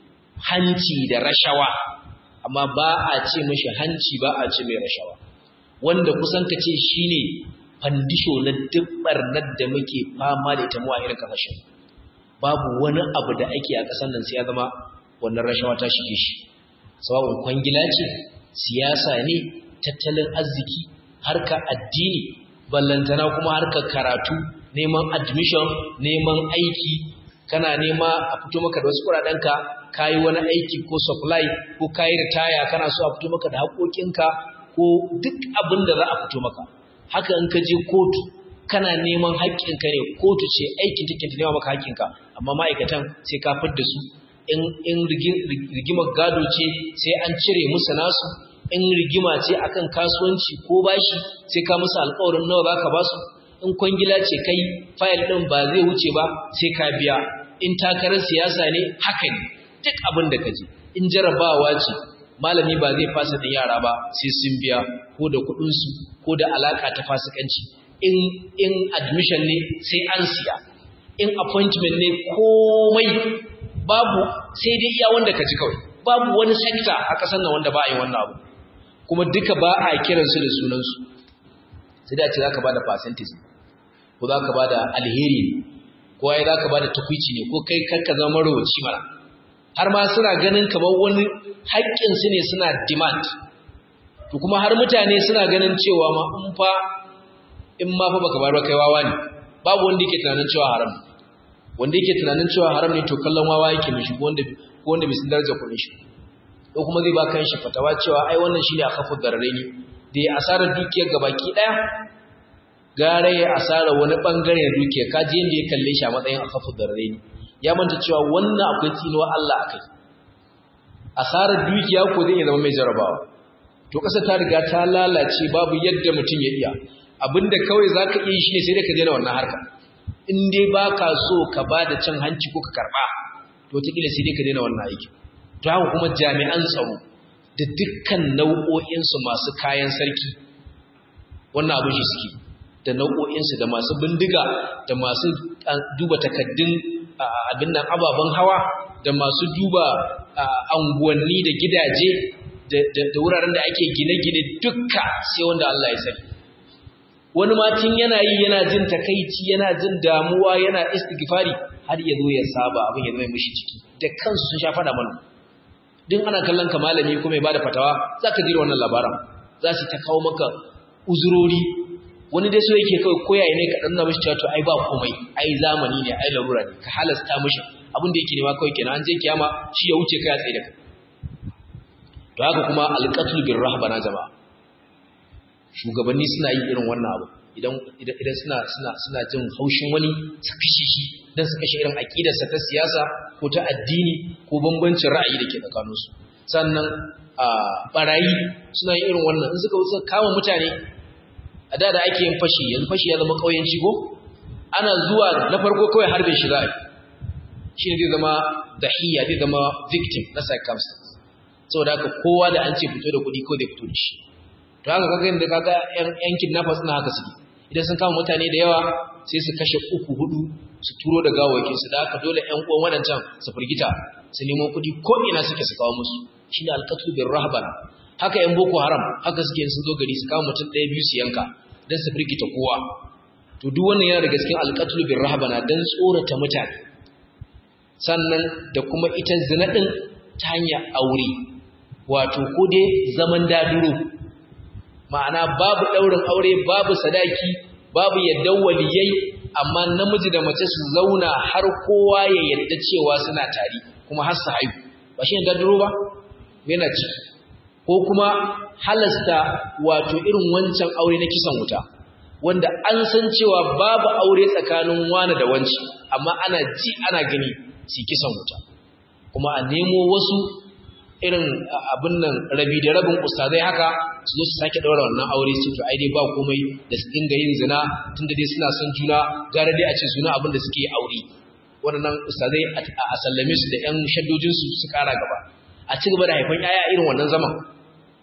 hanci da rashawa amma ba a ce mishi hanci ba a ce mai rashawa wanda kusan kace shine fandisho na dubbar da muke fama da ita mu a irin kasashen babu wani abu da ake a kasan nan sai ya zama wannan rashawa ta shige shi sawa'un kwangila ce siyasa ne tattalin arziki harka addini ballantana kuma harkar karatu neman admission neman aiki kana nema a fito maka da wasu kuradanka kayi wani aiki ko supply ko kayi ritaya kana so a fito maka da haƙoƙinka ko duk abin da za a fito maka haka in ka je kotu kana neman haƙƙinka ne kotu ce aikin take ta nema maka haƙƙinka amma ma'aikatan sai ka fidda su in in rigimar gado ce sai an cire musu nasu in rigima ce akan kasuwanci ko bashi sai ka musu alƙawarin nawa zaka ba su in kwangila ce kai file din ba zai wuce ba sai ka biya in takarar siyasa ne haka ne duk abin da kaje in jarabawa ce malami ba zai fasa da yara ba sai sun biya ko da kudin su ko da alaka ta fasikanci in in admission ne sai an siya in appointment ne komai babu sai dai iya wanda kaji kawai babu wani sector a kasar nan wanda ba a yi wannan abu kuma duka ba a kiransu da sunansu sai da ce zaka bada percentage ko zaka bada alheri ko ai zaka bada tukuici ne ko kai kanka zama marowaci mara har ma suna ganin kamar wani haƙƙin su ne suna demand to kuma har mutane suna ganin cewa ma in fa in ma fa baka bar ba kai wawa ne babu wanda yake tunanin cewa haram wanda yake tunanin cewa haram ne to kallon wawa yake mishi ko wanda ko wanda bai san darajar kuɗin shi ko kuma zai ba kan shi fatawa cewa ai wannan shine akhafu dararaini da ya asarar dukiyar gabaki daya gare ya asara wani bangare na dukiyar kaji yanda ya kalle shi a matsayin akhafu dararaini ya manta cewa wannan akwai tsinuwa Allah akai asarar dukiya ko zai zama mai jarabawa to kasa ta riga ta lalace babu yadda mutum ya iya abinda kawai zaka iya shi ne sai dai ka daina wannan harka in dai baka so ka bada cin hanci ko ka karba to wataƙila sai dai ka daina wannan aiki to haka kuma jami'an tsaro da dukkan nau'o'insu masu kayan sarki wannan abin shi suke da nau'o'insu da masu bindiga da masu duba takaddun abin nan ababen hawa da masu duba anguwanni da gidaje da wuraren da ake gine-gine dukka sai wanda Allah ya sani wani matin yana yi yana jin takaici yana jin damuwa yana istighfari har ya zo ya saba abin ya zama mishi ciki da kansu sun sha fada mana din ana kallon ka malami kuma ya bada fatawa zaka jira wannan labaran za su ta kawo maka uzurori wani dai so yake kai koyaye ne ka danna mishi cewa to ai ba komai ai zamani ne ai larura ne ka halasta mishi abin da yake nema kai kenan an je kiyama shi ya wuce kai a tsaye da kai to haka kuma alqatl bir rahbana jama'a shugabanni suna yin irin wannan abu idan idan suna suna suna jin haushin wani su kashe shi dan su kashe irin aqidarsa ta siyasa ko ta addini ko bambancin ra'ayi da ke tsakaninsu sannan a barayi suna yin irin wannan in suka wuce kama mutane a da da ake yin fashi yanzu fashi ya zama kauyanci ko ana zuwa na farko kawai harbin shi za'a shi ne zai zama dahiya zai zama victim na circumstance saboda haka kowa da an ce fito da kuɗi ko zai fito da shi to haka kaga inda kaga yan kidnappers na haka suke idan sun kama mutane da yawa sai su kashe uku hudu su turo da gawakin su da haka dole ƴan uwan wadancan su firgita su nemo kuɗi ko ina suke su kawo musu shine alqatlu bir rahban haka ƴan boko haram haka suke sun zo gari su kama mutum ɗaya biyu su yanka dan su firgita kowa to duk wannan yana daga cikin alqatlu bir rahbana dan tsorata mutane sannan da kuma ita zina din ta hanyar aure wato ko dai zaman daduro ma'ana babu ɗaurin aure babu sadaki babu yadda waliyai amma namiji da mace su zauna har kowa ya yadda cewa suna tare kuma har su haihu ba shi ne daduro ba yana ciki ko kuma halasta wato irin wancan aure na kisan wuta wanda an san cewa babu aure tsakanin wani da wanci amma ana ji ana gani su kisan wuta kuma a nemo wasu irin abin nan rabi da rabin ustazai haka su zo su sake daura wannan aure su to ai dai ba komai da su dinga yin zina tunda dai suna son juna gara dai a ce zina abin da suke aure wannan ustazai a sallame su da ƴan shaddojin su su kara gaba a ci gaba da haifan yaya irin wannan zaman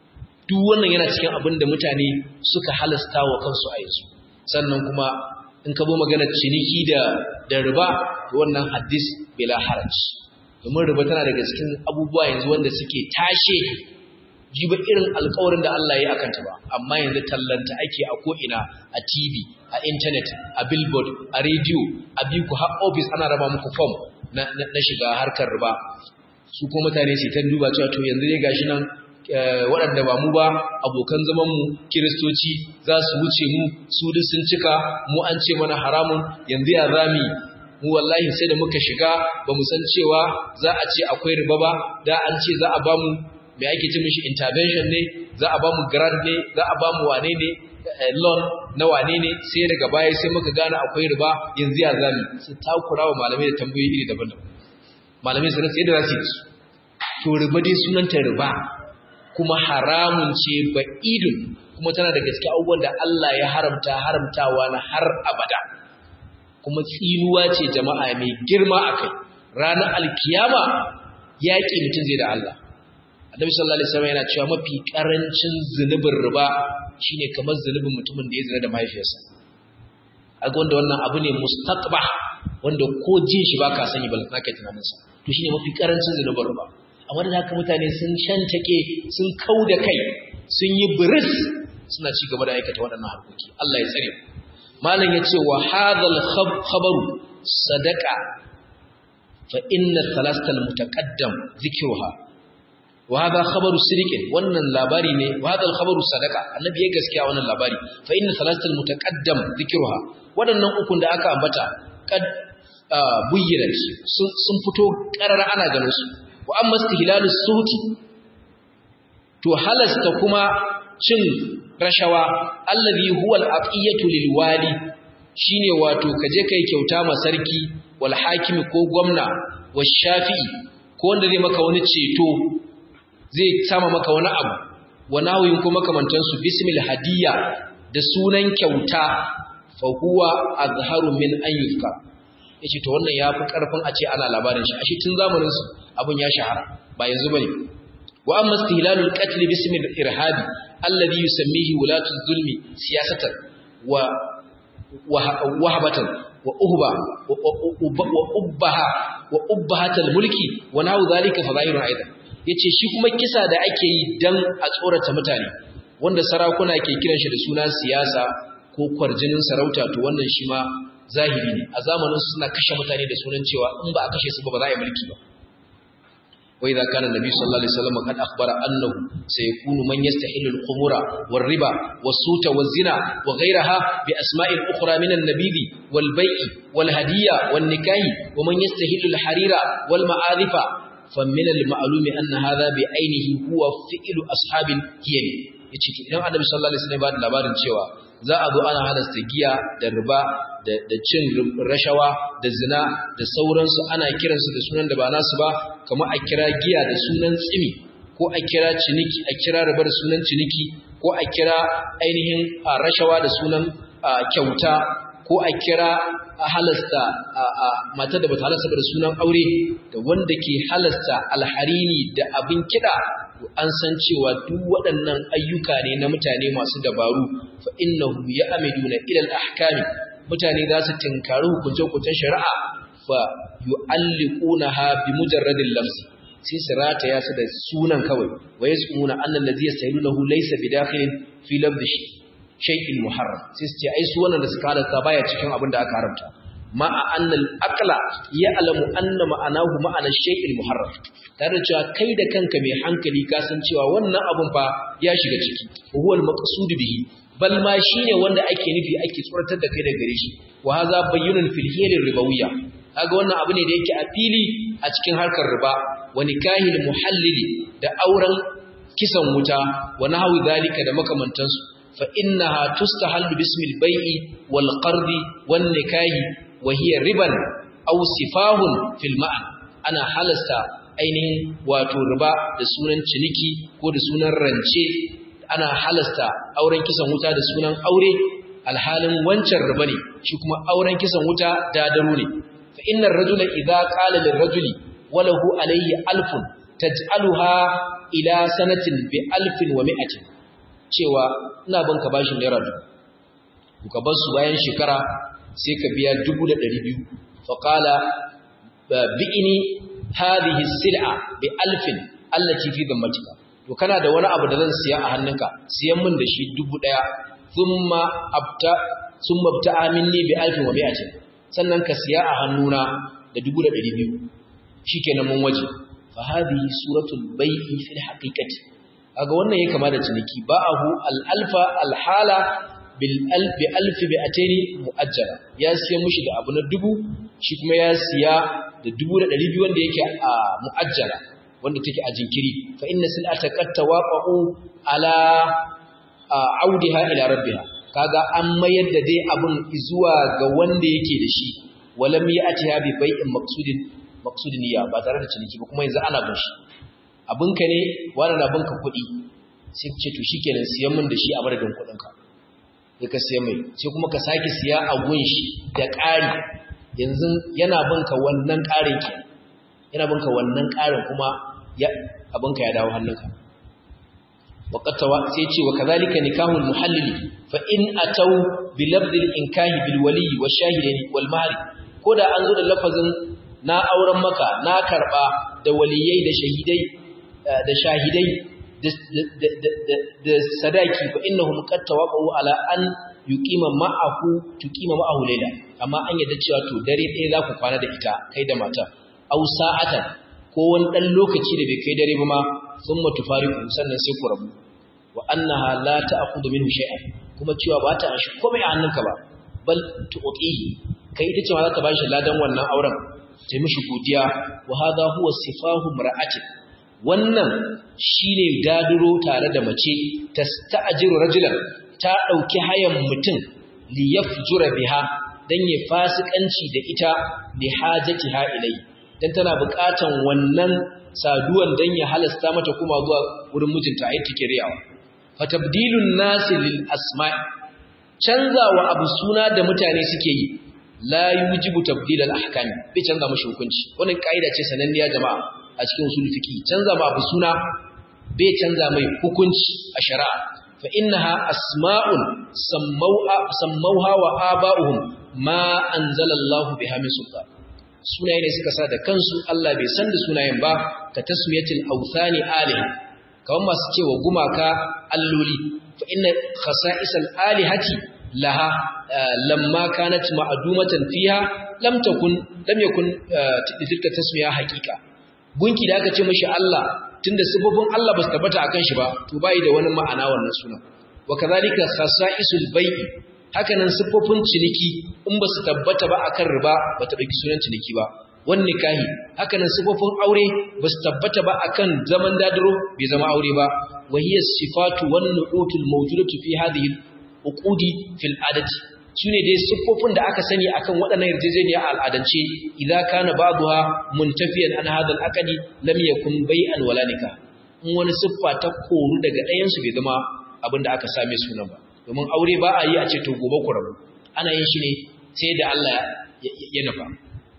duk wannan yana cikin abin da mutane suka halasta wa kansu a yanzu. Sannan kuma in ka bo maganar ciniki da da riba, wannan hadis bila haraj, domin riba tana daga cikin abubuwa yanzu wanda suke tashe jiba irin alƙawarin da Allah ya yi akan ta ba, amma yanzu tallanta ake a ko'ina, a T V, a internet, a billboard, a radio, a biku har office ana raba muku form na, na, na shiga harkar riba. Su ko mutane sai ta duba cewa to yanzu ne gashi nan waɗanda ba mu ba abokan zaman mu kiristoci za su wuce mu, su duk sun cika, mu an ce mana haramun, yanzu ya zami mu wallahi sai da muka shiga ba mu san cewa za a ce akwai riba ba, da an ce za a ba mu me ake ce mishi intervention ne, za a ba mu grant ne, za a ba mu wane ne loan na wane ne, sai daga baya sai muka gane akwai riba, yanzu ya zami su takura wa malamai da tambayoyi iri daban-daban. Malamai su rasa yadda za su yi su to riba dai sunanta riba kuma haramun ce ba idun, kuma tana da gaske abubuwan da Allah ya haramta haramtawa na har abada, kuma tsinuwa ce jama'a mai girma a kai. Ranar alkiyama yaƙi mutum zai da Allah. Annabi sallallahu alaihi wasallam yana cewa mafi karancin zunubin riba shine kamar zunubin mutumin da ya zina da mahaifiyarsa. Aga wanda wannan abu ne mustaqbah, wanda ko jin shi baka sani ba zaka tunanin sa. To shine mafi karancin zunubin riba. Amma da haka mutane sun shantake, sun kauda kai, sun yi biris, suna ci gaba da aikata waɗannan harkoki. Allah ya tsare. Malam yace wa hadhal khabaru sadaqa fa inna thalastal mutaqaddam dhikruha wa hadha khabaru siriqin, wannan labari ne, wa hadha al-khabaru sadaqa, annabi ya gaskiya wannan labari, fa inna thalathatal mutaqaddam dhikruha, wadannan ukun da aka ambata kad buyyana sun sun fito karara ana ganin su. Wa amma istihlalus suhti, to halasta kuma cin rashawa, allazi huwa al-aqiyatu lil wali, shine wato kaje kai kyauta ma sarki wal hakimi ko gwamna wa shafi'i ko wanda zai maka wani ceto, zai sama maka wani abu, wa nawiyin kuma kamantansu bismil hadiyya da sunan kyauta, fa huwa azharu min an yufka. Yace to wannan yafi karfin a ce ana labarin shi, ashe tun zamanin su abun ya shahara ba yanzu bane. Wa amma istihlalul qatl bismil irhabi alladhi yusammihi wulatu zulmi siyasatan wa wahabatan wa uhba wa ubbaha wa ubbahatal mulki wa nahu dhalika fadailun aidan. Yace shi kuma kisa da ake yi dan a tsorata mutane, wanda sarakuna ke kiran shi da suna siyasa ko kwarjinin sarauta, to wannan shi ma zahiri ne. A zamanin su suna kashe mutane da sunan cewa in ba a kashe su ba ba za a yi mulki ba. Wa idza kana nabi sallallahu alaihi wasallam kad akhbara annahu sayakunu man yastahilu al-khumura war-riba was-suta waz-zina wa ghayraha bi asma'in ukhra min an-nabidhi wal-bay'i wal-hadiyya wan-nikahi wa man yastahilu al-harira wal-ma'adhifa فمن المعلوم أن هذا بعينه هو فعل أصحاب الهيل. yace idan Annabi sallallahu alaihi wasallam ba da labarin cewa za a zo ana halasta giya da riba da cin rashawa da zina da sauransu, ana kiransu da sunan da ba nasu ba, kamar a kira giya da sunan tsimi, ko a kira ciniki a kira riba da sunan ciniki, ko a kira ainihin rashawa da sunan kyauta, ko a kira a halasta matar da bata halasta da sunan aure, da wanda ke halasta alharini da abin kiɗa, an san cewa duk waɗannan ayyuka ne na mutane masu dabaru. Fa innahu ya'miduna ila al-ahkami, mutane za su tinkari hukunce-hukuncen shari'a, fa yu'alliqunaha bi mujarradil lafzi, sai su rataya su da sunan kawai, wa yasmuna anna allazi yastahiluhu laysa bidakhilin fi labdihi shay'in muharram, sai su ce ai su wannan da suka halatta baya cikin abin da aka haramta. ma'a annal aqla ya'lamu anna ma'anahu ma'ana shay'il muharram, tare da cewa kai da kanka mai hankali ka san cewa wannan abun fa ya shiga ciki, huwa al-maqsud bihi, bal ma shine wanda ake nufi ake tsoratar da kai daga gare shi. Wa hadha bayyinun fil hilir ribawiyya, kaga wannan abu ne da yake a fili a cikin harkar riba, wa nikahil muhallili, da auren kisan wuta, wa nahwi zalika da makamantansu. Fa innaha tustahallu bismil bai'i wal qardi wan nikahi wa hiya riban aw sifahun fil ma'an, ana halasta ainihin wato riba da sunan ciniki ko da sunan rance, ana halasta auren kisan wuta da sunan aure, alhalin wancan riba ne, shi kuma auren kisan wuta dadaru ne. Fa innar rajula idza qala lir rajuli walahu alayhi alfun taj'aluha ila sanatin bi alfin wa mi'atin, cewa ina bin ka bashin naira dubu ka bar su bayan shekara sai ka biya dubu da ɗari biyu fa qala bi'ini hadhihi sil'a bi alfin allati fi dhammatika to kana da wani abu da zan siya a hannunka siyan min da shi dubu ɗaya thumma abta thumma abta'a minni bi alfin wa mi'atin sannan ka siya a hannuna da dubu da ɗari biyu shikenan mun waje fa hadhihi suratul bai'i fil haqiqati kaga wannan yake kama da ciniki ba'ahu al alfa al hala bil alf bi alf bi atani muajjala ya siya mushi da abu na dubu shi kuma ya siya da dubu da ɗari biyu wanda yake a muajjala wanda take a jinkiri fa inna sil'ata qad tawaqa'u ala audiha ila rabbiha kaga an mayar da dai abun zuwa ga wanda yake da shi walam ya'tiha bi bai'in maqsudin maqsudin niyya ba tare da ciniki ba kuma yanzu ana bin shi abinka ne wani na binka kuɗi sai ce to shikenan siyan min da shi a madadin kuɗinka sai ka siya mai sai kuma ka sake siya a gun shi da ƙari yanzu yana binka wannan ƙarin ke yana binka wannan ƙarin kuma ya abinka ya dawo hannunka waqatawa sai ce wa kadhalika nikahul muhallili fa in ataw bi lafdil inkahi bil wali wa shahidani wal mahri koda an zo da lafazin na auren maka na karba da waliyai da shahidai da shahidai da sadaki fa innahum qad tawaqa'u ala an yuqima ma'ahu tuqima ma'ahu layla amma an yadda cewa to dare ɗaya za ku kwana da ita kai da mata aw sa'atan ko wani dan lokaci da bai kai dare ba ma thumma tufariqu sannan sai ku rabu wa annaha la ta'khudhu minhu shay'an kuma cewa ba ta shi komai a hannunka ba bal tuqihi kai ita cewa za ta bashi ladan wannan auren ta mishi godiya wa hadha huwa sifahu mar'ati wannan shine daduro tare da mace tasta'jiru rajulan ta dauki hayan mutum li yafjura biha dan ya fasikanci da ita li hajatiha ilai dan tana buƙatan wannan saduwan dan ya halasta mata kuma zuwa wurin mijinta ayi take riyawa fatabdilun nasi lil asma' canzawa abu suna da mutane suke yi la yujibu tabdil al ahkam bai canza mashi hukunci wannan kaida ce sananniya jama'a a cikin usul fiqi canza ma abu suna bai canza mai hukunci a shari'a fa innaha asma'un sammauha sammauha wa aba'uhum ma anzalallahu biha min sultan sunaye ne suka sa da kansu Allah bai san da sunayen ba ka tasmiyatil awthani aliha kawan masu cewa gumaka alloli fa inna khasa'isal alihati laha lamma kanat ma'dumatan fiha lam takun lam yakun tilka tasmiya haqiqa gunki da aka ce mishi Allah tunda sifofin Allah ba su tabbata akan shi ba to bai da wani ma'ana wannan sunan wa kadhalika khasa'isul bai'i hakanan sifofin ciniki in ba su tabbata ba akan riba ba ta dauki sunan ciniki ba wan nikahi hakanan sifofin aure ba su tabbata ba akan zaman dadiro bai zama aure ba wa hiya sifatu wan nu'utul mawjudatu fi hadhihi uqudi fil adati shine dai siffofin da aka sani akan waɗannan yarjejeniya a al'adance idza kana ba'daha muntafiyan an hadha al-aqdi lam yakun bai'an wala nikah in wani siffa ta koru daga ɗayan su bai zama abinda aka same sunan ba domin aure ba a yi a ce to gobe ku rabu ana yin shi ne sai da Allah ya nufa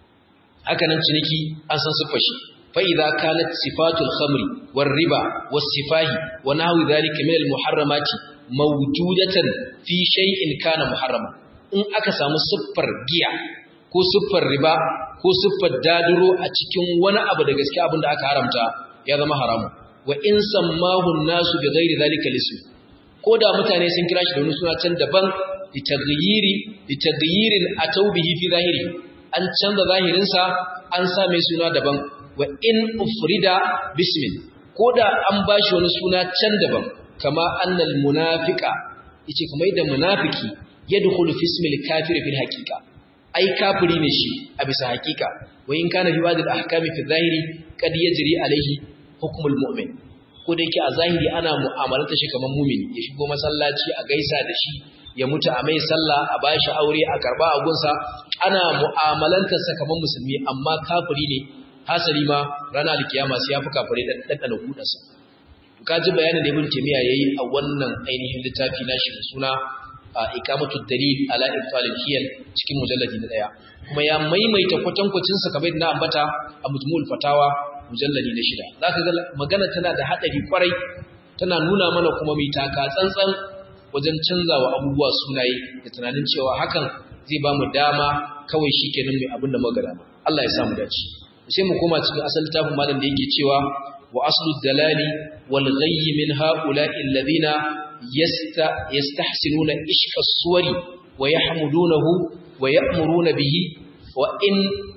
haka nan ciniki an san siffar shi fa idza kanat sifatul khamri war riba was sifahi wa nahwi dhalika min al-muharramati mawjudatan fi shay'in kana muharrama in aka samu siffar giya ko siffar riba ko siffar daduro a cikin wani abu da gaskiya abin da aka haramta ya zama haramu wa in sammahu an-nasu bi ghairi dhalika lism ko da mutane sun kira shi da wani suna can daban litaghyiri litaghyiril atawbihi fi zahiri an canza zahirin sa an sa mai suna daban wa in ufrida bismin ko da an bashi wani suna can daban kama annal munafiqa yace kuma idan munafiki yadkhulu fi ismil kafir fil haqiqa ai kafiri ne shi a bisa haqiqa wa in kana fi ba'd al ahkami fi zahiri kad yajri alaihi hukmul mu'min ko da yake a zahiri ana mu'amalanta shi kaman mu'mini ya shigo masallaci a gaisa da shi ya mutu a mai sallah a bashi aure a karba a gunsa ana mu'amalantar sa kaman musulmi amma kafiri ne hasali ma ranar alkiyama sai ya fi kafire dan dan hudansa kaji bayanin da Ibn Taymiyyah yayi a wannan ainihin littafi nashi da suna Iqamatud Dalil ala Ibtalil Hiyal cikin mujalladi na daya kuma ya maimaita kwatankwacin sa kamar da ambata a Mujmu'ul Fatawa mujalladi na shida zaka ga magana tana da hadari kwarai tana nuna mana kuma mai taka tsantsan wajen canzawa abubuwa sunaye da tunanin cewa hakan zai ba mu dama kawai shikenan mai abin da muka dama Allah ya samu dace sai mu koma cikin asalin tafin malam da yake cewa wa aslu dalali wal ghayy min ha'ula'i alladhina yasta yastahsinuna ishqa as-suwari wa yahmudunahu wa ya'muruna bihi wa in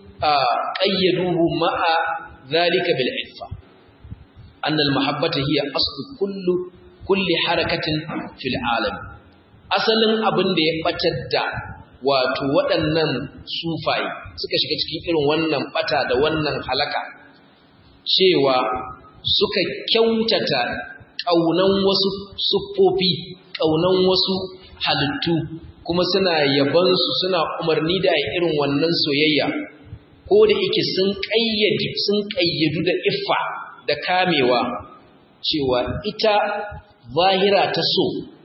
qayyaduhu ma'a dhalika bil iffa أن المحبة هي أصل كل كل حركة في العالم أصلاً أبن دي بتدى wato waɗannan sufai suka shiga cikin irin wannan bata da wannan halaka cewa suka kyautata ƙaunan wasu siffofi ƙaunan wasu halittu kuma suna yabansu suna umarni da irin wannan soyayya ko da yake sun ƙayyade sun ƙayyadu da iffa da kamewa cewa ita zahira ta so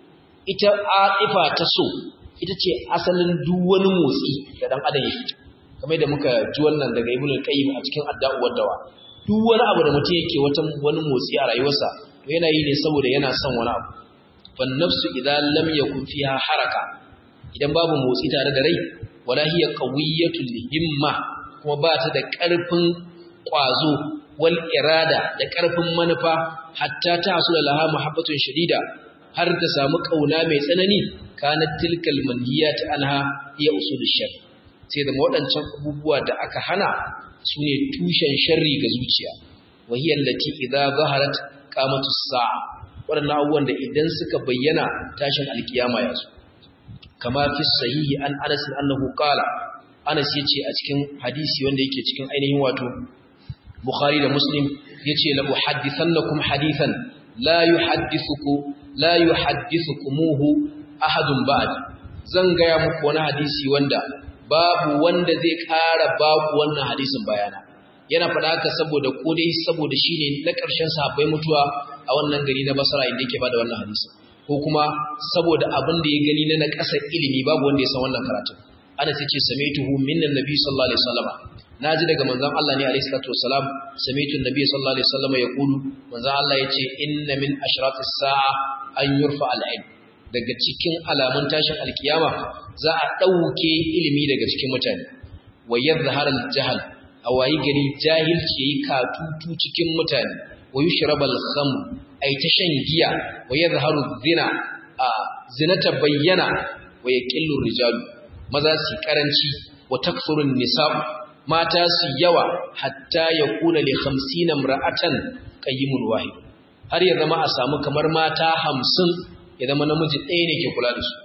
ita a'ifa ta so ita ce asalin duk wani motsi da dan adam yake kamar da muka ji wannan daga Ibn al-Qayyim a cikin Adda'u wad-Dawa duk wani abu da mutum yake wata wani motsi a rayuwarsa to yana yi ne saboda yana son wani abu fan nafsu idza lam yakun fiha haraka idan babu motsi tare da rai wala hiya qawiyatul himma kuma ba ta da ƙarfin ƙwazo wal irada da ƙarfin manufa hatta ta hasula laha muhabbatun shadida har ta samu kauna mai tsanani kanat tilkal manhiyat anha ya usulush shar sai da wadancan abubuwa da aka hana sune tushen sharri ga zuciya wahiyal lati idza zaharat qamatus sa'a wadannan abubuwan da idan suka bayyana tashin alkiyama ya zo kama fi sahihi an Anas annahu qala Anas yace a cikin hadisi wanda yake cikin ainihin wato Bukhari da Muslim yace la uhaddithannakum hadithan la yuhaddithuku la yuhaddithukumuhu ahadun ba'd zan gaya muku wani hadisi wanda babu wanda zai ƙara babu wannan hadisin bayana yana faɗa haka saboda ko dai saboda shine na ƙarshen sahabbai mutuwa a wannan gari na Basra inda yake bada wannan hadisin ko kuma saboda abin da ya gani na na ƙasar ilimi babu wanda ya san wannan karatun ana tace samaituhu minnan nabi sallallahu alaihi wasallam naji daga manzon Allah ne alaihi salatu wasalam samaitu nabi sallallahu alaihi wasallam yaqulu manzon Allah yace inna min ashratis sa'a an yurfa al-ilm daga cikin alamun tashin alkiyama za a dauke ilimi daga cikin mutane wa yadhhar al-jahl awayi gari jahilci yayi katutu cikin mutane wa yushrabal khamr ay ta shan giya wa yadhharu zina a zinata bayyana wa yaqillu rijalu maza su karanci wa takthurun nisa mata su yawa hatta yakuna li khamsina imra'atan qayyimun wahid har ya zama a samu kamar mata hamsin ya zama namiji ɗaya ne ke kula da su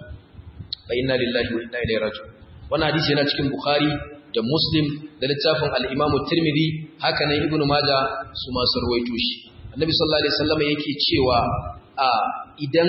fa inna lillahi wa inna ilaihi raji'un wannan hadisi yana cikin Bukhari da Muslim da littafin al-Imam Tirmidhi haka nan Ibn Majah su ma sun rawaito shi Annabi sallallahu alaihi wasallam yake cewa a idan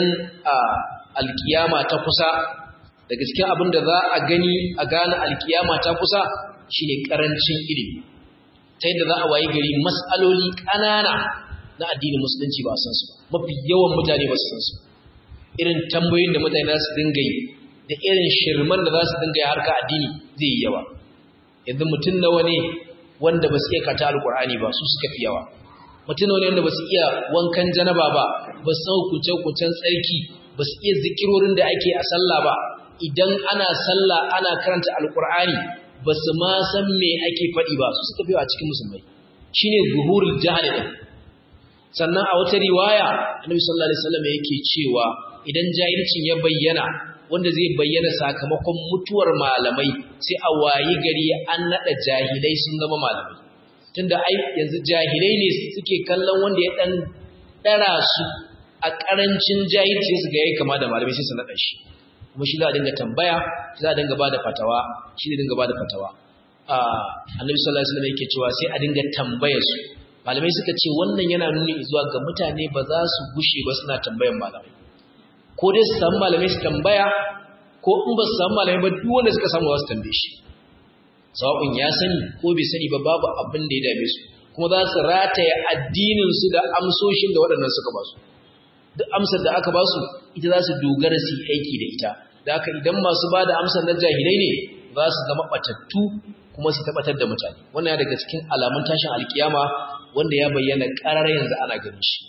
alkiyama ta kusa daga cikin abin da za a gani a gane alkiyama ta kusa shine karancin ilimi ta yadda za a wayi gari mas'aloli ƙanana na addinin musulunci ba san su mafi yawan mutane ba su san su irin tambayoyin da mutane za su dinga yi da irin shirman da za su dinga yi harka addini zai yi yawa yanzu mutum nawa ne wanda ba su iya kata alkur'ani ba su suka fi yawa mutum nawa ne wanda ba su iya wankan janaba ba ba su san hukunce-hukuncen tsarki ba su iya zikirorin da ake a sallah ba idan ana sallah ana karanta alkur'ani ba su ma san me ake faɗi ba su suka fi a cikin musulmai shine zuhurul jahil din sannan a wata riwaya annabi sallallahu alaihi wasallam yake cewa idan jahilcin ya bayyana wanda zai bayyana sakamakon mutuwar malamai sai a wayi gari an nada jahilai sun zama malamai tunda ai yanzu jahilai ne suke kallon wanda ya dan dara su a karancin jahilci su ga yayi kama da malamai sai su nada shi kuma shi za a dinga tambaya za a dinga bada fatawa shi ne dinga bada fatawa a annabi sallallahu alaihi wasallam yake cewa sai a dinga tambayar su malamai suka ce wannan yana nuni zuwa ga mutane ba za su gushe ba suna tambayan malamai ko dai su samu malamai su tambaya ko in ba su samu malamai ba duk wanda suka samu za su tambaye shi sawa'un ya sani ko bai sani ba babu abin da ya dame su kuma za su rataya addinin su da amsoshin da waɗannan suka ba su duk amsar da aka ba su ita za su dogara su yi aiki da ita da haka idan masu ba da amsar na jahilai ne za su zama ɓatattu kuma su tabbatar da mutane wannan ya daga cikin alamun tashin alkiyama wanda ya bayyana ƙarar yanzu ana ganin shi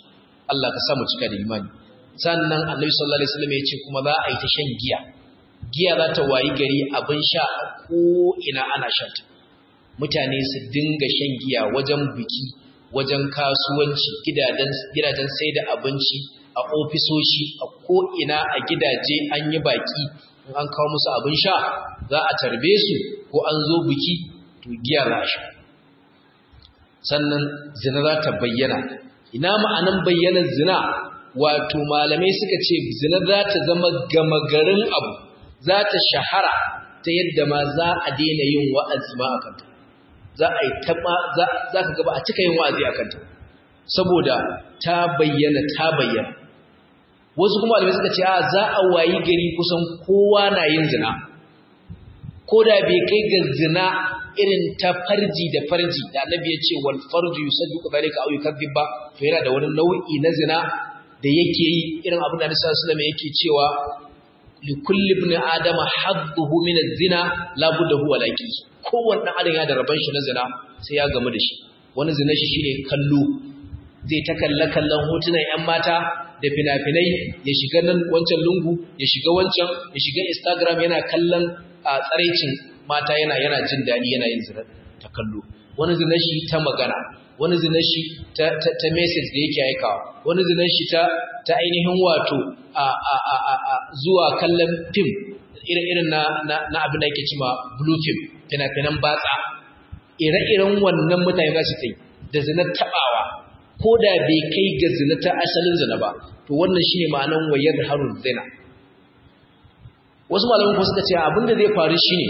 Allah ka sa mu cika da imani sannan annabi sallallahu alaihi wasallam ya ce kuma za a yi ta shan giya giya za ta wayi gari abin sha ko ina ana shanta mutane su dinga shan giya wajen biki wajen kasuwanci gidajen gidajen sai da abinci a ofisoshi a ko ina a gidaje an yi baki in an kawo musu abin sha za a tarbe su ko an zo biki to giya za a sha sannan zina za ta bayyana ina ma'anan bayyanar zina wato malamai suka ce zina za ta zama gama garin abu za ta shahara ta yadda ma za a daina yin wa'azi ma a kanta za a yi taɓa za ka gaba a cika yin wa'azi a kanta saboda ta bayyana ta bayyana wasu kuma malamai suka ce a za a wayi gari kusan kowa na yin zina ko da bai kai ga zina irin ta farji da farji da annabi ya ce wal farju yusaddiqu dhalika aw yukadhib ba to yana da wani nau'i na zina da yake yi irin abin da Annabi sallallahu alaihi wasallam yake cewa li kulli ibn adama hadduhu min az-zina la budda huwa laqi kowanne dan adam ya da raban shi na zina sai ya gamu da shi wani zina shi shine kallo zai ta kalla kallon hotunan ƴan mata da fina-finai ya shiga nan wancan lungu ya shiga wancan ya shiga Instagram yana kallon a tsaraicin mata yana yana jin dadi yana yin zina ta kallo wani zina shi ta magana wani zina shi ta ta, ta message da yake aikawa wani zina shi ta ta ainihin wato a a a, a zuwa kallon film irin irin na na, na abin da yake cewa blue film fina-finan batsa ire-iren wannan mutane za su kai da zina tabawa ko da bai kai ga zina ta asalin zina ba to wannan shine ma'anan wayar harun zina wasu malaman kuma suka ce abin da zai faru shine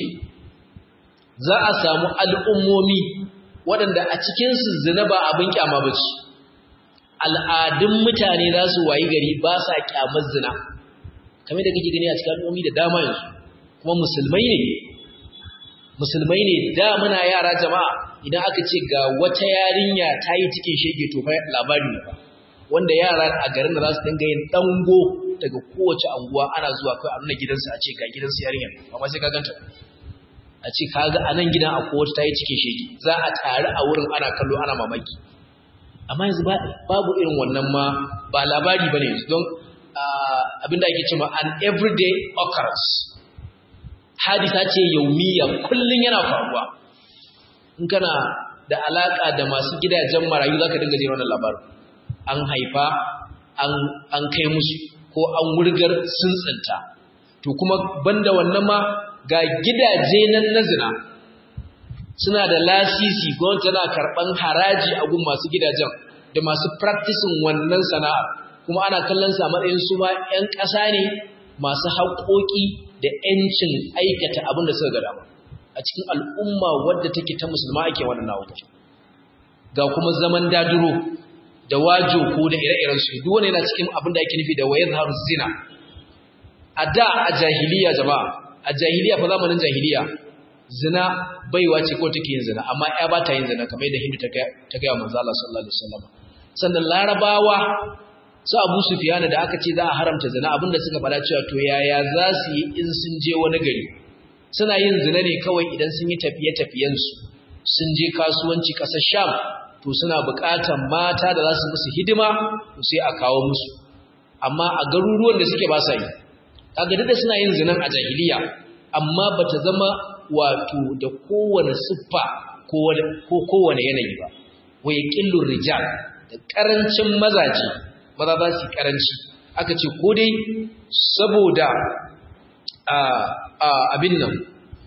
za a samu al'ummomi waɗanda a cikinsu zina ba abin kyama ba ce al'adun mutane za su wayi gari ba sa kyamar zina kamar da kake gani a cikin al'ummomi da dama yanzu kuma musulmai ne musulmai ne da muna yara jama'a idan aka ce ga wata yarinya ta yi cikin shege to labari ne wanda yara a garin da za su dinga yin dango daga kowace anguwa ana zuwa kai a nuna gidansu a ce ga gidansu yarinya amma sai ka ganta a ce kaga a nan gidan akwai wata ta yi cikin shege za a tare a wurin ana kallo ana mamaki amma yanzu babu irin wannan ma ba labari bane yanzu don abinda ake cewa an everyday occurrence hadisa ce yaumiya kullun yana faruwa in kana da alaka da masu gidajen marayu zaka dinga jin wannan labarin an haifa an an kai musu ko an wurgar sun tsinta to kuma banda wannan ma ga gidaje nan na zina suna da lasisi gwamnati tana karban haraji a gun masu gidajen da masu practicing wannan sana'a kuma ana kallon sa matsayin su ma ƴan ƙasa ne masu haƙoƙi da ƴancin aikata abin da suka ga dama a cikin al'umma wadda take ta musulma ake wannan nau'i ga kuma zaman daduro da wajo ko da ire-iren su duk wanda yana cikin abin da ake nufi da wayazharu zina a da a jahiliya jama'a a jahiliya fa zamanin jahiliya zina baiwa ce ko take yin zina amma ya ba ta yin zina kamar yadda Hindu ta ga ta ga manzo Allah sallallahu alaihi wasallam sannan larabawa su Abu Sufyan da aka ce za a haramta zina abinda suka fada cewa to yaya za su yi in sun je wani gari suna yin zina ne kawai idan sun yi tafiye-tafiyen su sun je kasuwanci kasar Sham to suna buƙatar mata da za su musu hidima to sai a kawo musu amma a garuruwan da suke ba sa yi kaga duk da suna yin zinan a jahiliya amma bata zama wato da kowane siffa ko kowane yanayi ba wai qillur rijal da karancin mazaji maza za su karanci aka ce ko dai saboda a a abin nan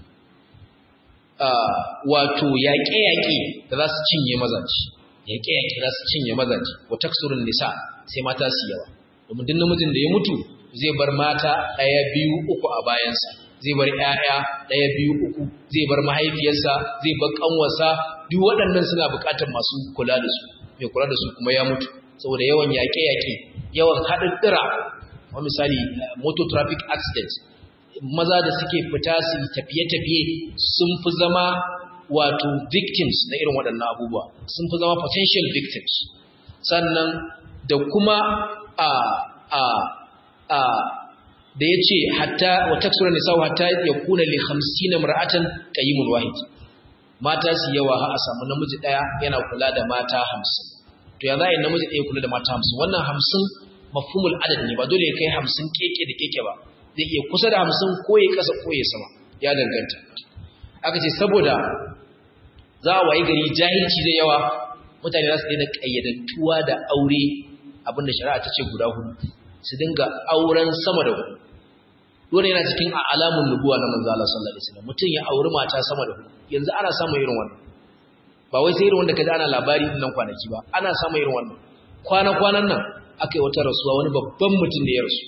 a wato yaƙe-yaƙe da za su cinye mazaji yaƙe-yaƙe za su cinye mazaji wa taksurun nisa sai mata su yawa domin duk namijin da ya mutu zai bar mata ɗaya biyu uku a bayansa zai bar ƴaƴa ɗaya biyu uku zai bar mahaifiyarsa zai bar ƙanwarsa duk waɗannan suna buƙatar masu kula da su mai kula da su kuma ya mutu saboda yawan yaƙe-yaƙe yawan haɗaɗɗira wa misali motor traffic accident maza da suke fita su tafiye-tafiye sun fi zama wato victims na irin waɗannan abubuwa sun fi zama potential victims sannan da kuma a a a da ya ce hatta wa taksura nisa'u hatta ya kuna li hamsin mar'atan qayyimun wahid mata su yawa ha a samu namiji daya yana kula da mata hamsin to ya za a yi namiji ɗaya kula da mata hamsin wannan hamsin mafhumul adad ne ba dole ya kai hamsin keke da keke ba zai iya kusa da hamsin ko ya kasa ko ya sama ya danganta aka ce saboda za a wayi gari jahilci zai yawa mutane za su daina ƙayyadantuwa da aure abinda shari'a ta ce guda hudu su dinga auren sama da hudu dole yana cikin alamun nubuwa na manzo Allah sallallahu alaihi wasallam mutum ya auri mata sama da hudu yanzu ana samun irin wannan ba wai sai irin wanda kaji ana labari din nan kwanaki ba ana samun irin wannan kwana kwanan nan akai wata rasuwa wani babban mutum da ya rasu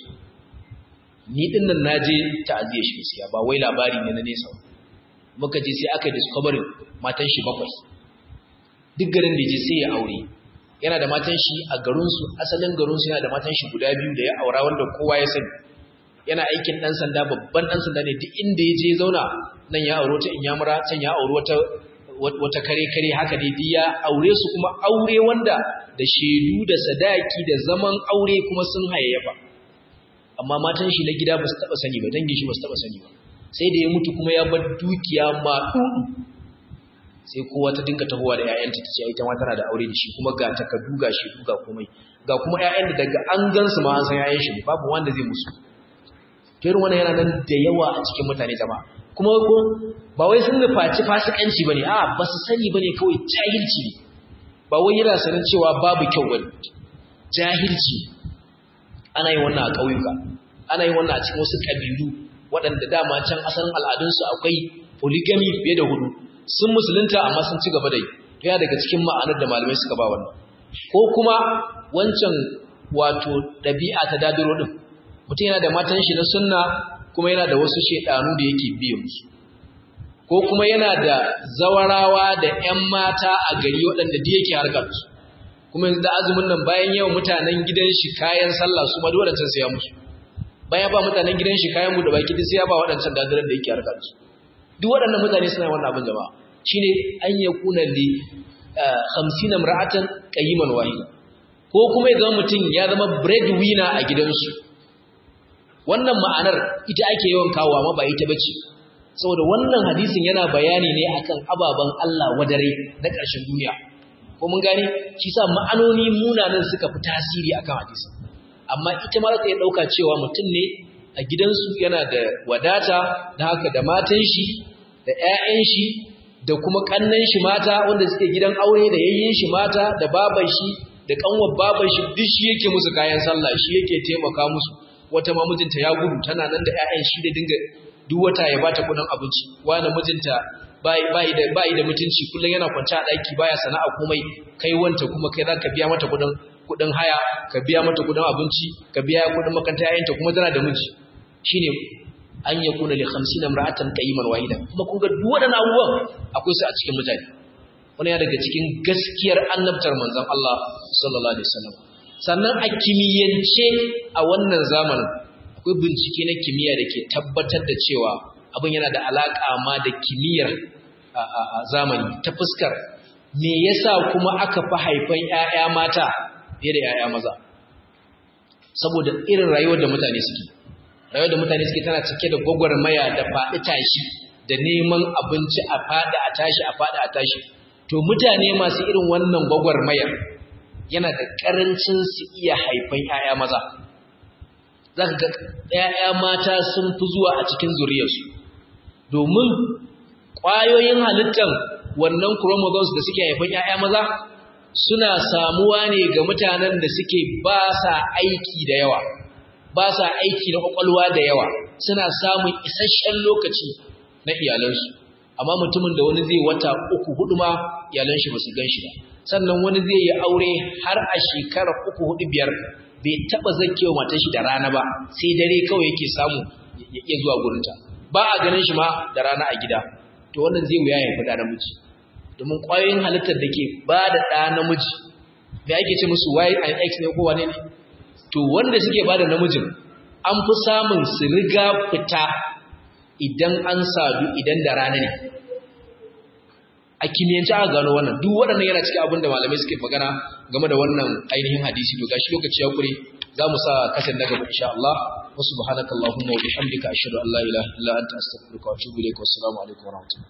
ni din nan naje ta'aziyar shi gaskiya ba wai labari ne na nesa muka je sai aka discovery matan shi bakwai duk garin da je sai ya aure yana da matan shi a garin su asalin garin su yana da matan shi guda biyu da ya aura wanda kowa ya sani yana aikin dan sanda babban dan sanda ne duk inda ya je zauna nan ya aure ta inyamura can ya aure wata wata kare kare haka dai ya aure su kuma aure wanda da shedu da sadaki da zaman aure kuma sun hayayyafa amma matan shi na gida ba su taba sani ba dangin shi ba su taba sani ba sai da ya mutu kuma ya bar dukiya ma dudu sai kowa ta dinka tahowa da ƴaƴanta tace ai ta ma tana da aure da shi kuma ga takaddu ga shi ga komai ga kuma ƴaƴan da daga an gansu ma an san ƴaƴan shi babu wanda zai musu to irin wannan yana nan da yawa a cikin mutane jama'a kuma ko ba wai sun nufaci fasikanci bane a ba su sani bane kawai jahilci ne ba wai yana sanin cewa babu kyau bane jahilci ana yin wannan a ƙauyuka ana yin wannan a cikin wasu kabilu waɗanda dama can asalin al'adunsu akwai polygamy fiye da hudu sun musulunta amma sun ci gaba da yi ya daga cikin ma'anar da malamai suka ba wannan ko kuma wancan wato ɗabi'a ta dadiro din mutum yana da matan shi na sunna kuma yana da wasu shedanu da yake biye musu ko kuma yana da zawarawa da ƴan mata a gari waɗanda da yake harkar su kuma yanzu da azumin nan bayan yawan mutanen gidan shi kayan sallah su ma dole sai ya musu bayan ba mutanen gidan shi kayan mu da baki duk sai ya ba waɗancan dadiran da yake harkar su duk waɗannan mutane suna wannan abin jama'a shine an yakuna li khamsina imra'atan qayyiman wahida ko kuma ya zama mutum ya zama breadwinner a gidansu wannan ma'anar ita ake yawan kawo amma ba ita bace saboda wannan hadisin yana bayani ne akan ababan Allah wadare na ƙarshen duniya ko mun gane shi sa ma'anoni munanan suka fi tasiri akan hadisin amma ita ma za ta iya dauka cewa mutum ne a gidansu yana da wadata da haka da matan shi da ƴaƴan shi da kuma kannan shi mata wanda suke gidan aure da yayyin shi mata da baban shi da kanwar baban shi duk shi yake musu kayan sallah shi yake taimaka musu wata ma mijinta ya gudu tana nan da ƴaƴan shi da dinga duk wata ya bata kudin abinci wani mijinta bai bai da bai da mutunci kullun yana kwanta a daki baya sana'a komai kai wanta kuma kai zaka biya mata kudin kudin haya ka biya mata kudin abinci ka biya kudin makaranta ƴaƴanta kuma tana da miji shine an yakuna li khamsina imra'atan qayyiman wahida kuma kun ga duk wadannan abubuwan akwai su a cikin mutane wannan ya daga cikin gaskiyar annabtar manzon Allah sallallahu alaihi wasallam sannan a kimiyyance a wannan zamanin akwai bincike na kimiyya da ke tabbatar da cewa abin yana da alaka ma da kimiyyar a zamani ta fuskar me yasa kuma aka fi haifan ƴaƴa mata fiye da ƴaƴa maza saboda irin rayuwar da mutane suke rayuwar da mutane suke tana cike da gwagwarmaya da faɗi tashi da neman abinci a faɗi a tashi a faɗi a tashi to mutane masu irin wannan gwagwarmayar yana da ƙarancin su iya haifan ƴaƴa maza zaka ga ƴaƴa mata sun fi zuwa a cikin zuriyarsu domin ƙwayoyin halittar wannan chromosomes da suke haifan ƴaƴa maza suna samuwa ne ga mutanen da suke ba sa aiki da yawa ba sa aiki na kwakwalwa da yawa suna samun isasshen lokaci na iyalansu amma mutumin da wani zai wata uku hudu ma iyalan shi ba su gan shi ba sannan wani zai yi aure har a shekarar uku hudu biyar bai taba zakewa matar shi da rana ba sai dare kawai yake samu ya iya zuwa gurinta ba a ganin shi ma da rana a gida to wannan zai wuya ya fada namiji domin ƙwayoyin halittar da ke ba da ɗa namiji da ake ce musu Y and X ne ko wane ne to wanda suke ba da namijin an fi samun su riga fita idan an sadu idan da rana ne a kimiyyance aka gano wannan duk waɗannan yana cikin abin da malamai suke magana game da wannan ainihin hadisi to gashi lokaci ya kure za mu sa kasan daga insha Allah wa subhanakallahumma wa bihamdika ashhadu an la ilaha illa anta astaghfiruka wa atubu ilaik wa assalamu alaikum wa rahmatullahi